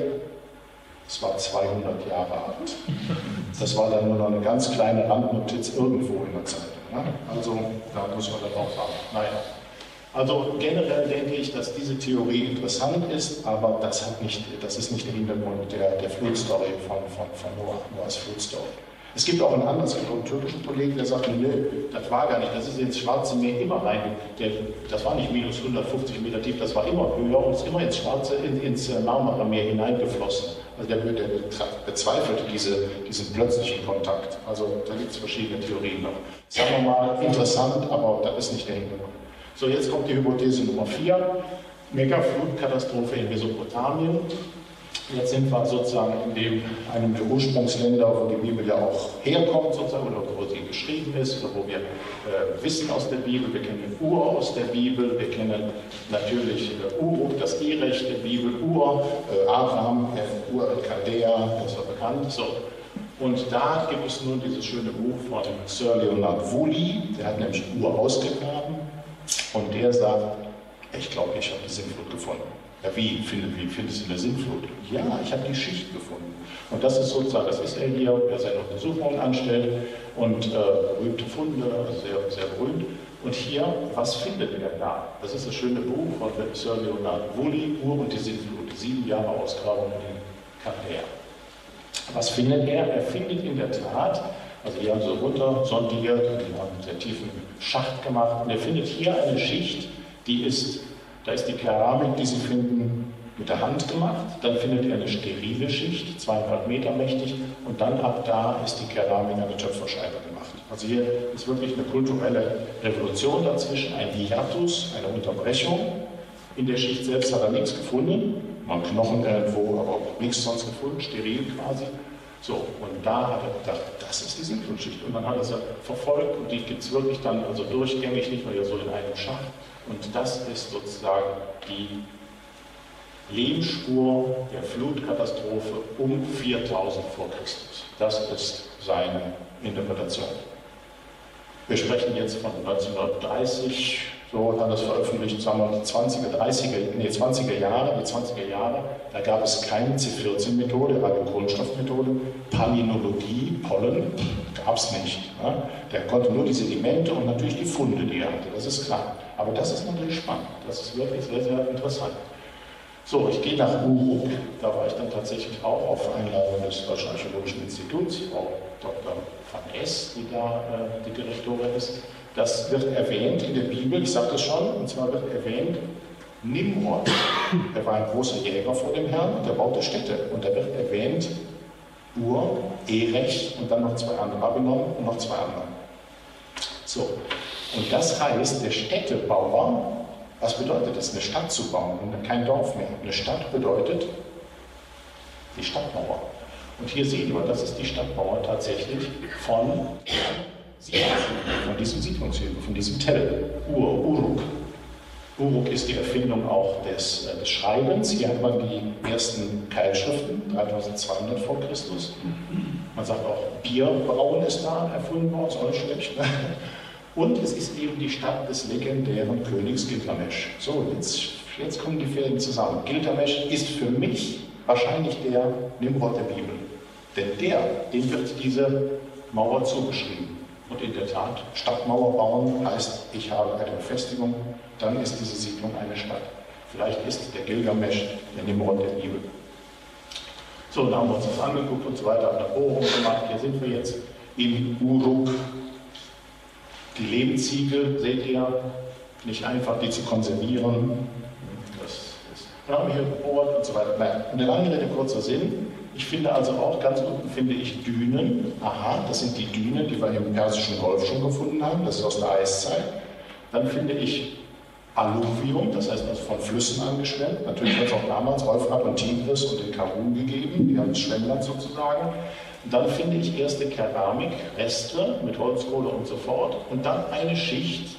Es war 200 Jahre alt. Das war dann nur noch eine ganz kleine Randnotiz irgendwo in der Zeitung. Ne? Also da muss man dann auch sagen, naja. Also generell denke ich, dass diese Theorie interessant ist, aber das ist nicht der Hintergrund der Flutstory von Noahs Flutstory. Es gibt auch einen türkischen Kollegen, der sagt, nö, das war gar nicht, das ist ins Schwarze Meer immer rein. Das war nicht minus 150 Meter tief, das war immer höher und ist immer ins Marmara Meer hineingeflossen. Also der bezweifelt diesen plötzlichen Kontakt. Also da gibt es verschiedene Theorien noch. Sagen wir mal, interessant, aber das ist nicht der Hintergrund. So, jetzt kommt die Hypothese Nummer 4. Megaflutkatastrophe in Mesopotamien. Jetzt sind wir sozusagen in einem der Ursprungsländer, wo die Bibel ja auch herkommt, sozusagen, oder wo sie geschrieben ist, oder wo wir wissen aus der Bibel. Wir kennen den Ur aus der Bibel, wir kennen natürlich Uruk, das E-Recht der Bibel, Abraham, Ur al-Chaldea, das war bekannt. So. Und da gibt es nun dieses schöne Buch von Sir Leonard Woolley, der hat nämlich Ur ausgegraben, und der sagt, ich glaube, ich habe die Sintflut gefunden. Ja, wie findest du eine Sintflut? Ja, ich habe die Schicht gefunden. Und das ist sozusagen, das ist er hier, der seine Untersuchungen anstellt und berühmte Funde, also sehr, sehr berühmt. Und hier, was findet er da? Das ist das schöne Buch von Sir Leonard Woolley, Ur und die Sintflut, 7 Jahre Ausgrabung in Chaldea. Was findet er? Er findet in der Tat, also die haben so runter sondiert, die haben einen sehr tiefen Schacht gemacht, und er findet hier eine Schicht, Da ist die Keramik, die Sie finden, mit der Hand gemacht. Dann findet ihr eine sterile Schicht, 2,5 Meter mächtig. Und dann ab da ist die Keramik an der Töpferscheibe gemacht. Also hier ist wirklich eine kulturelle Revolution dazwischen, ein Hiatus, eine Unterbrechung. In der Schicht selbst hat er nichts gefunden, mal Knochen irgendwo, aber nichts sonst gefunden, steril quasi. So, und da hat er gedacht, das ist die Sintflutschicht. Und dann hat er sie verfolgt und die gibt es wirklich dann also durchgängig, nicht nur so in einem Schacht. Und das ist sozusagen die Lehmspur der Flutkatastrophe um 4000 vor Christus. Das ist seine Interpretation. Wir sprechen jetzt von 1930, so hat er es veröffentlicht, sagen wir, die 20er Jahre, da gab es keine C14-Methode, Radiokohlenstoffmethode, Palynologie, Pollen, gab es nicht. Ne? Der konnte nur die Sedimente und natürlich die Funde, die er hatte, das ist klar. Aber das ist natürlich spannend, das ist wirklich sehr, sehr interessant. So, ich gehe nach Uruk, da war ich dann tatsächlich auch auf Einladung des Deutschen Archäologischen Instituts, Frau Dr. van Es, die da die Direktorin ist. Das wird erwähnt in der Bibel, ich sage das schon, und zwar wird erwähnt Nimrod, der war ein großer Jäger vor dem Herrn, der baute Städte. Und da wird erwähnt Ur, Erech und dann noch zwei andere, Babylon und noch zwei andere. So, und das heißt, der Städtebauer, was bedeutet es, eine Stadt zu bauen und kein Dorf mehr? Eine Stadt bedeutet die Stadtmauer. Und hier sehen wir, das ist die Stadtmauer tatsächlich von diesem Siedlungshügel, von diesem Tell, Uruk. Uruk ist die Erfindung auch des Schreibens. Hier hat man die ersten Keilschriften, 3200 vor Christus. Man sagt auch, Bierbrauen ist da erfunden worden, ist auch nicht schlecht. Ne? Und es ist eben die Stadt des legendären Königs Gilgamesch. So, jetzt kommen die Fäden zusammen. Gilgamesch ist für mich wahrscheinlich der Nimrod der Bibel. Denn dem wird diese Mauer zugeschrieben. Und in der Tat, Stadtmauer bauen heißt, ich habe eine Befestigung, dann ist diese Siedlung eine Stadt. Vielleicht ist der Gilgamesch der Nimrod der Bibel. So, dann haben wir uns das angeguckt und so weiter, haben eine Bohrung gemacht. Hier sind wir jetzt in Uruk. Die Lehmziegel, seht ihr, nicht einfach die zu konservieren. Wir haben hier gebohrt und so weiter. Nein, eine lange Rede, kurzer Sinn. Ich finde also auch, ganz unten finde ich Dünen. Aha, das sind die Dünen, die wir im Persischen Golf schon gefunden haben. Das ist aus der Eiszeit. Dann finde ich Alluvium, das heißt also von Flüssen angeschwemmt. Natürlich hat es auch damals Euphrat und Tigris und den Karun gegeben. Die haben das Schwemmland sozusagen. Und dann finde ich erste Keramik, Reste mit Holzkohle und so fort. Und dann eine Schicht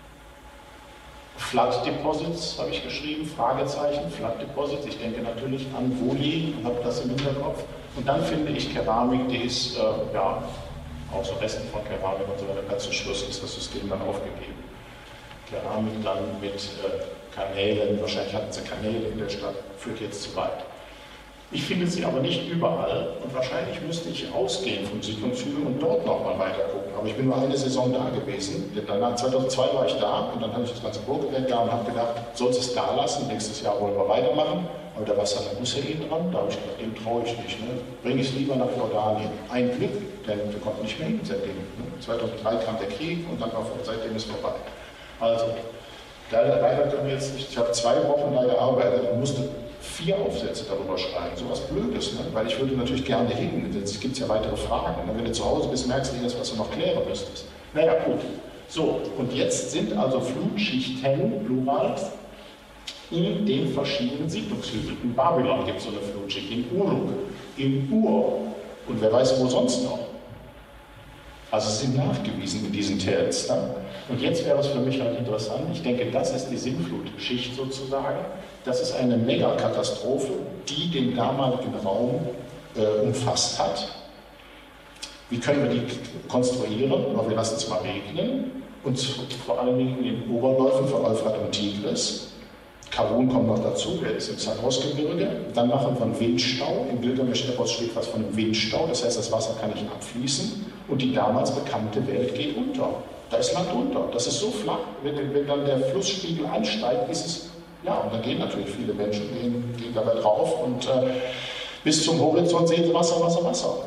Flood Deposits, habe ich geschrieben, Fragezeichen, Flood Deposits. Ich denke natürlich an Woli und habe das im Hinterkopf. Und dann finde ich Keramik, die ist, ja, auch so Resten von Keramik und so weiter. Ganz zum Schluss ist das System dann aufgegeben. Keramik dann mit Kanälen, wahrscheinlich hatten sie Kanäle in der Stadt, führt jetzt zu weit. Ich finde sie aber nicht überall und wahrscheinlich müsste ich ausgehen vom Siedlungshügel und dort nochmal weiter gucken. Aber ich bin nur eine Saison da gewesen, denn danach 2002 war ich da und dann habe ich das ganze Burgwerk da und habe gedacht, sollst es da lassen, nächstes Jahr wollen wir weitermachen. Aber da war Saddam Hussein dran, da habe ich gedacht, dem traue ich nicht. Ne? Bring es lieber nach Jordanien. Ein Glück, denn wir konnten nicht mehr hin seitdem. Ne? 2003 kam der Krieg und dann war seitdem ist vorbei. Also, leider können wir jetzt nicht, ich habe 2 Wochen da gearbeitet und musste 4 Aufsätze darüber schreiben. So was Blödes, ne? Weil ich würde natürlich gerne hin. Es gibt ja weitere Fragen. Ne? Wenn du zu Hause bist, merkst du das, was du noch klären müsstest. Naja, gut. So, und jetzt sind also Flutschichten, Plural, in den verschiedenen Siedlungshügeln. In Babylon gibt es so eine Flutschicht, in Uruk, in Ur und wer weiß wo sonst noch. Also sie sind nachgewiesen in diesen Tales. Ne? Und jetzt wäre es für mich halt interessant, ich denke, das ist die Sintflutschicht sozusagen. Das ist eine Megakatastrophe, die den damaligen Raum umfasst hat. Wie können wir die konstruieren? Wir lassen es mal regnen. Und vor allen Dingen in den Oberläufen von Euphrat und Tigris. Karun kommt noch dazu, der ist im Zagros-Gebirge. Dann machen wir einen Windstau. Im Gilgamesch-Epos steht was von einem Windstau. Das heißt, das Wasser kann nicht abfließen. Und die damals bekannte Welt geht unter. Da ist Land unter. Das ist so flach, wenn dann der Flussspiegel ansteigt, ist es, ja, und da gehen natürlich viele Menschen, gehen dabei drauf und bis zum Horizont sehen sie Wasser, Wasser, Wasser. Ja.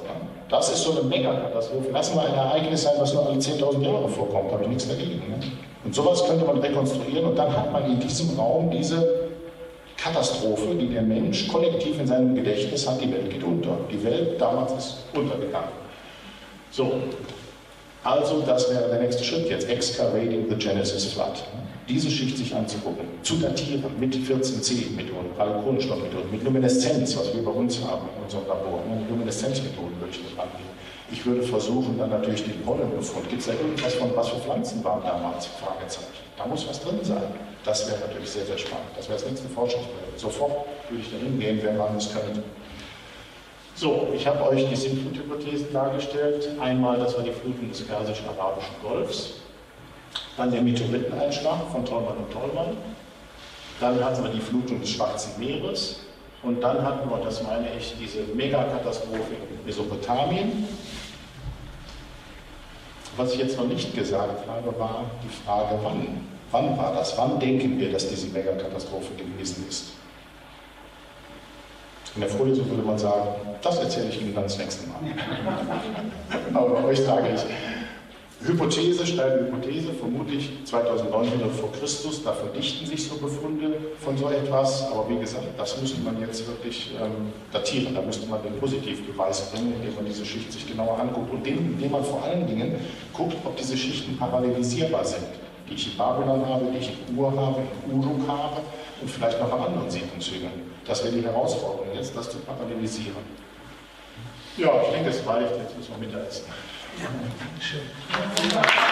Das ist so eine Megakatastrophe. Lassen wir ein Ereignis sein, was nur alle 10.000 Jahre vorkommt, habe ich nichts dagegen. Ne? Und sowas könnte man rekonstruieren und dann hat man in diesem Raum diese Katastrophe, die der Mensch kollektiv in seinem Gedächtnis hat, die Welt geht unter. Die Welt damals ist untergegangen. So, also das wäre der nächste Schritt jetzt, excavating the Genesis Flood. Diese Schicht sich anzugucken, zu datieren mit 14C-Methoden, Kohlenstoffmethoden, mit Lumineszenz, was wir bei uns haben in unserem Labor. Mit Lumineszenzmethoden würde ich das angehen. Ich würde versuchen, dann natürlich den Pollenbefund. Gibt es da irgendwas von, was für Pflanzen waren damals? Fragezeichen. Da muss was drin sein. Das wäre natürlich sehr, sehr spannend. Das wäre das nächste Forschungsprojekt. Sofort würde ich da hingehen, wenn man es könnte. So, ich habe euch die Sintflut-Hypothesen dargestellt. Einmal, das war die Flutung des Persisch-Arabischen Golfs. Dann der Meteoriteneinschlag von Tollmann und Tollmann. Dann hatten wir die Flutung des Schwarzen Meeres. Und dann hatten wir, das meine ich, diese Megakatastrophe in Mesopotamien. Was ich jetzt noch nicht gesagt habe, war die Frage, wann. Wann war das? Wann denken wir, dass diese Megakatastrophe gewesen ist? In der Vorlesung würde man sagen, das erzähle ich Ihnen dann das nächste Mal. Aber bei euch sage ich, Hypothese, steile Hypothese, vermutlich 2900 vor Christus, da verdichten sich so Befunde von so etwas, aber wie gesagt, das müsste man jetzt wirklich datieren, da müsste man den Positivbeweis bringen, indem man diese Schicht sich genauer anguckt und indem man vor allen Dingen guckt, ob diese Schichten parallelisierbar sind, die ich in Babylon habe, die ich in Ur habe, in Uruk habe und vielleicht noch an anderen Siedlungshügeln. Das wäre die Herausforderung jetzt, das zu parallelisieren. Ja, ich denke, es reicht, jetzt müssen wir Mittagessen. Ja, schön.